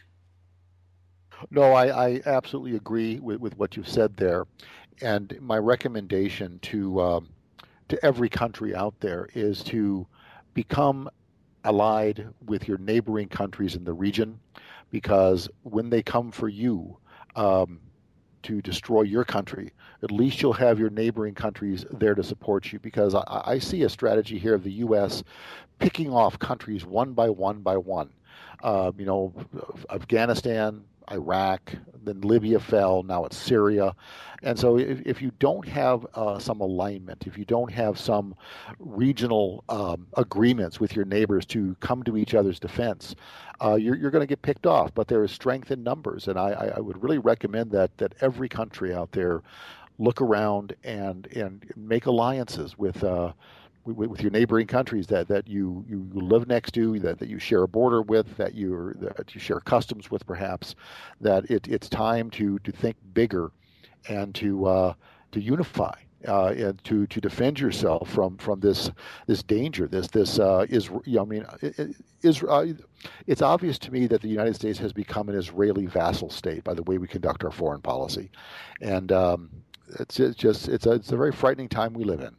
No, I, I absolutely agree with, with what you've said there. And my recommendation to um, to every country out there is to become allied with your neighboring countries in the region, because when they come for you um, to destroy your country, at least you'll have your neighboring countries there to support you. Because I, I see a strategy here of the U S picking off countries one by one by one. Uh, you know, Afghanistan, Iraq, then Libya fell, now it's Syria. And so if, if you don't have uh, some alignment, if you don't have some regional um, agreements with your neighbors to come to each other's defense, uh, you're, you're going to get picked off. But there is strength in numbers, and I, I would really recommend that that every country out there look around and, and make alliances with uh, with your neighboring countries that, that you, you live next to, that, that you share a border with, that you that you share customs with, perhaps. That it, it's time to, to think bigger and to uh, to unify uh, and to, to defend yourself from, from this this danger. This this uh, is you know, I mean it, is uh, it's obvious to me that the United States has become an Israeli vassal state by the way we conduct our foreign policy, and um, it's, it's just it's a it's a very frightening time we live in.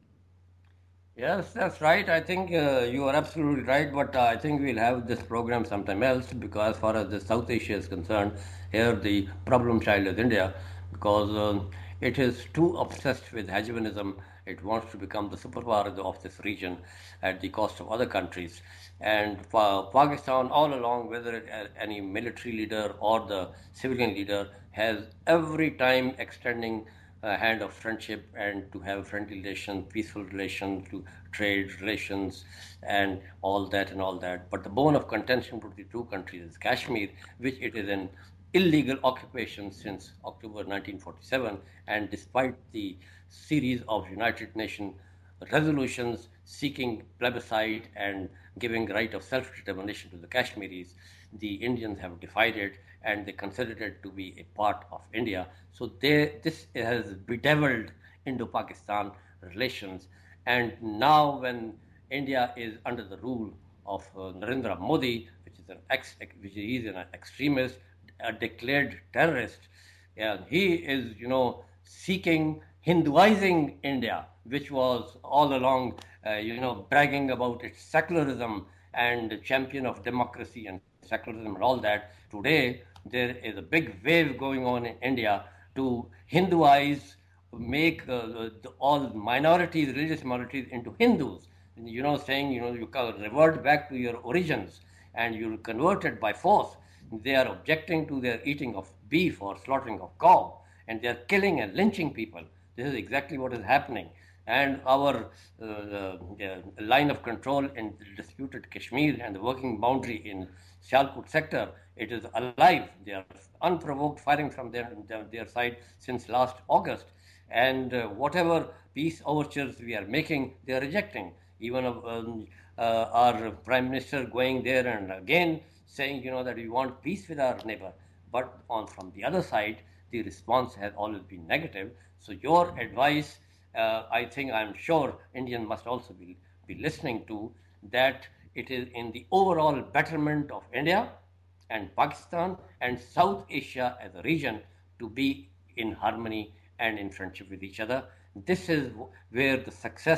Yes, that's right. I think uh, you are absolutely right, but uh, I think we'll have this program sometime else, because as far as the South Asia is concerned, here the problem child is India, because um, it is too obsessed with hegemonism. It wants to become the superpower of this region at the cost of other countries. And uh, Pakistan all along, whether it, uh, any military leader or the civilian leader, has every time extending a hand of friendship and to have friendly relations, peaceful relations, to trade relations, and all that and all that. But the bone of contention between the two countries is Kashmir, which it is an illegal occupation since October nineteen forty-seven. And despite the series of United Nations resolutions seeking plebiscite and giving right of self-determination to the Kashmiris, the Indians have defied it, and they consider it to be a part of India. So they, this has bedeviled Indo-Pakistan relations. And now when India is under the rule of uh, Narendra Modi, which is an ex, which is an extremist, a declared terrorist, and he is, you know, seeking Hinduizing India, which was all along, uh, you know, bragging about its secularism and champion of democracy and secularism and all that. Today, there is a big wave going on in India to Hinduize, make uh, the, all minorities, religious minorities, into Hindus. And, you know, saying, you know, you can revert back to your origins and you're converted by force. They are objecting to their eating of beef or slaughtering of cow, and they are killing and lynching people. This is exactly what is happening. And our uh, uh, line of control in the disputed Kashmir and the working boundary in Sialkot sector, it is alive. They are unprovoked firing from their, their, their side since last August. And uh, whatever peace overtures we are making, they are rejecting. Even um, uh, our Prime Minister going there and again saying, you know, that we want peace with our neighbor. But on from the other side, the response has always been negative. So your advice, uh, I think, I'm sure Indians must also be, be listening to, that it is in the overall betterment of India and Pakistan and South Asia as a region to be in harmony and in friendship with each other. This is where the success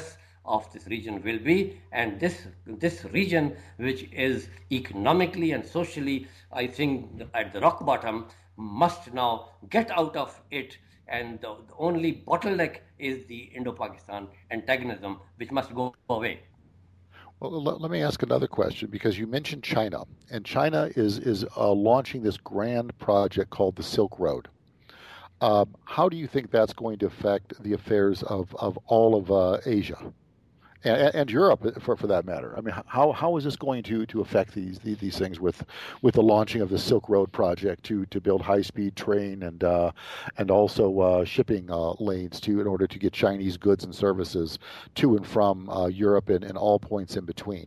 of this region will be. And this this region, which is economically and socially, I think, at the rock bottom, must now get out of it. And the, the only bottleneck is the Indo-Pakistan antagonism, which must go away. Well, let, let me ask another question, because you mentioned China, and China is is uh, launching this grand project called the Silk Road. Uh, how do you think that's going to affect the affairs of, of all of uh, Asia and, and Europe, for, for that matter? I mean, how how is this going to, to affect these, these these things with with the launching of the Silk Road project to to build high speed train and uh, and also uh, shipping uh, lanes to in order to get Chinese goods and services to and from uh, Europe and, and all points in between?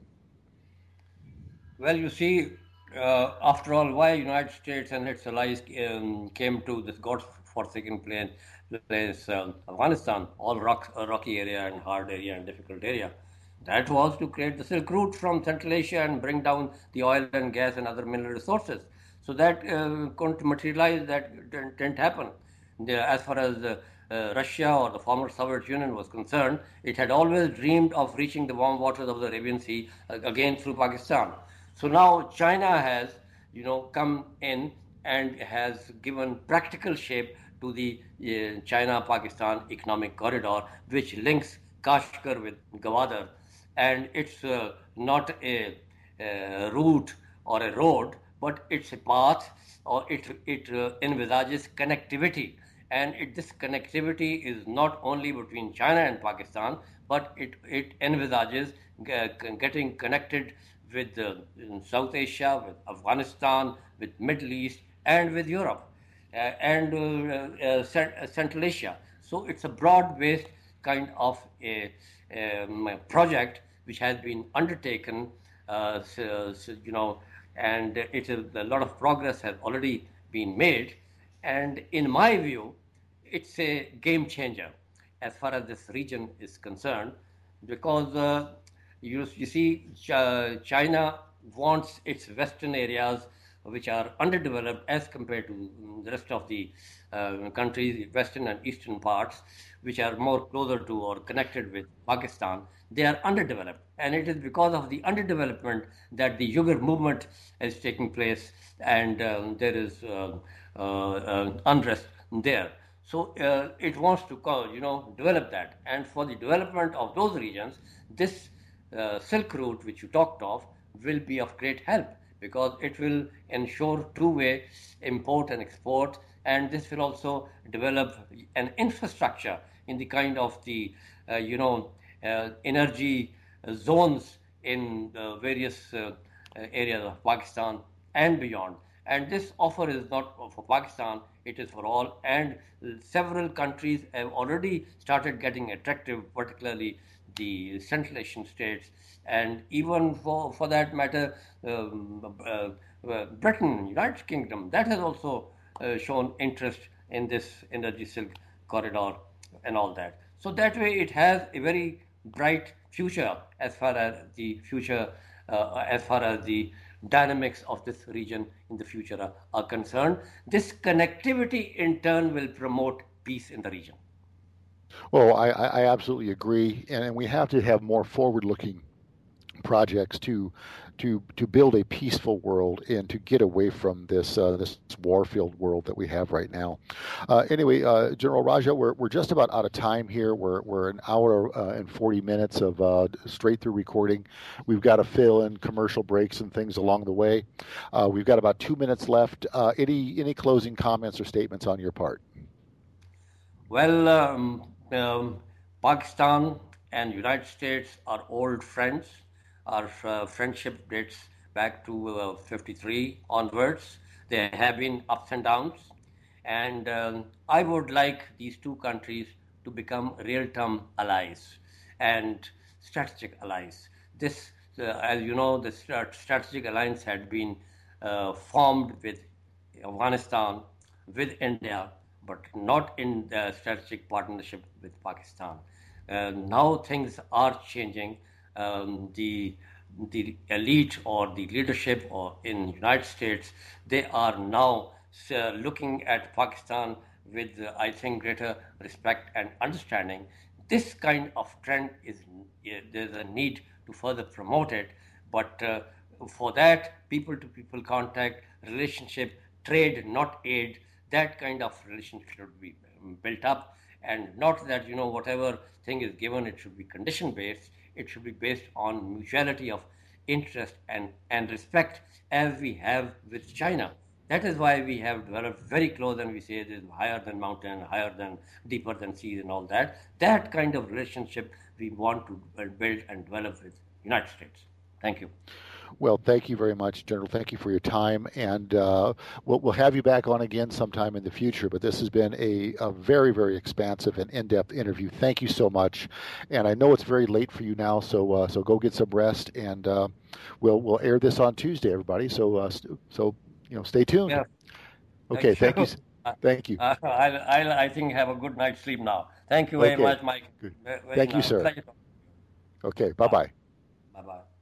Well, you see, uh, after all, why United States and its allies um, came to this God-forsaken place, place um, Afghanistan, all rock, uh, rocky area and hard area and difficult area. That was to create the Silk Route from Central Asia and bring down the oil and gas and other mineral resources. So that uh, couldn't materialize, that didn't, didn't happen. The, as far as uh, uh, Russia or the former Soviet Union was concerned, it had always dreamed of reaching the warm waters of the Arabian Sea uh, again through Pakistan. So now China has, you know, come in and has given practical shape to the uh, China-Pakistan economic corridor, which links Kashgar with Gwadar. And it's uh, not a, a route or a road, but it's a path, or it, it uh, envisages connectivity. And it, this connectivity is not only between China and Pakistan, but it, it envisages uh, getting connected with uh, South Asia, with Afghanistan, with Middle East, and with Europe, uh, and uh, uh, Central Asia. So it's a broad-based kind of a, um, a project which has been undertaken, uh, so, so, you know, and it is, a lot of progress has already been made. And in my view, it's a game changer as far as this region is concerned, because uh, You, you see, China wants its western areas, which are underdeveloped as compared to the rest of the uh, countries, western and eastern parts, which are more closer to or connected with Pakistan. They are underdeveloped. And it is because of the underdevelopment that the Uyghur movement is taking place, and um, there is uh, uh, uh, unrest there. So uh, it wants to, you know, develop that. And for the development of those regions, this Uh, Silk Route, which you talked of, will be of great help, because it will ensure two-way import and export, and this will also develop an infrastructure in the kind of the, uh, you know, uh, energy zones in uh, various uh, areas of Pakistan and beyond. And this offer is not for Pakistan, it is for all, and several countries have already started getting attractive, particularly the Central Asian states, and even for, for that matter, um, uh, uh, Britain, United Kingdom, that has also uh, shown interest in this energy silk corridor and all that. So that way it has a very bright future as far as the future, uh, as far as the dynamics of this region in the future are, are concerned. This connectivity in turn will promote peace in the region. Well, I, I absolutely agree, and we have to have more forward-looking projects to to to build a peaceful world and to get away from this uh, this war-filled world that we have right now. Uh, anyway, uh, General Raja, we're we're just about out of time here. We're we're an hour uh, and forty minutes of uh, straight through recording. We've got to fill in commercial breaks and things along the way. Uh, we've got about two minutes left. Uh, any any closing comments or statements on your part? Well, um, um, Pakistan and United States are old friends. Our uh, friendship dates back to uh, fifty-three onwards. There have been ups and downs. And um, I would like these two countries to become real-term allies and strategic allies. This, uh, as you know, the strategic alliance had been uh, formed with Afghanistan, with India, but not in the strategic partnership with Pakistan. Uh, now things are changing. Um, the the elite or the leadership or in United States, they are now uh, looking at Pakistan with, uh, I think, greater respect and understanding. this kind of trend is, there's a need to further promote it. But uh, for that, people-to-people contact, relationship, trade, not aid, that kind of relationship should be built up. And not that, you know, whatever thing is given, it should be condition-based. It should be based on mutuality of interest and, and respect, as we have with China. That is why we have developed very close, and we say it is higher than mountain, higher than, deeper than seas and all that. That kind of relationship we want to build and develop with United States. Thank you. Well, thank you very much, General. Thank you for your time, and uh, we'll, we'll have you back on again sometime in the future. But this has been a, a very, very expansive and in-depth interview. Thank you so much. And I know it's very late for you now, so uh, so go get some rest, and uh, we'll we'll air this on Tuesday, everybody. So uh, so you know, stay tuned. Yeah. Okay. Thank you. Thank you. Uh, I'll, I'll I think have a good night's sleep now. Thank you very okay. much, Mike. Good. Very Thank nice. you, sir. Okay. Bye bye. Bye bye.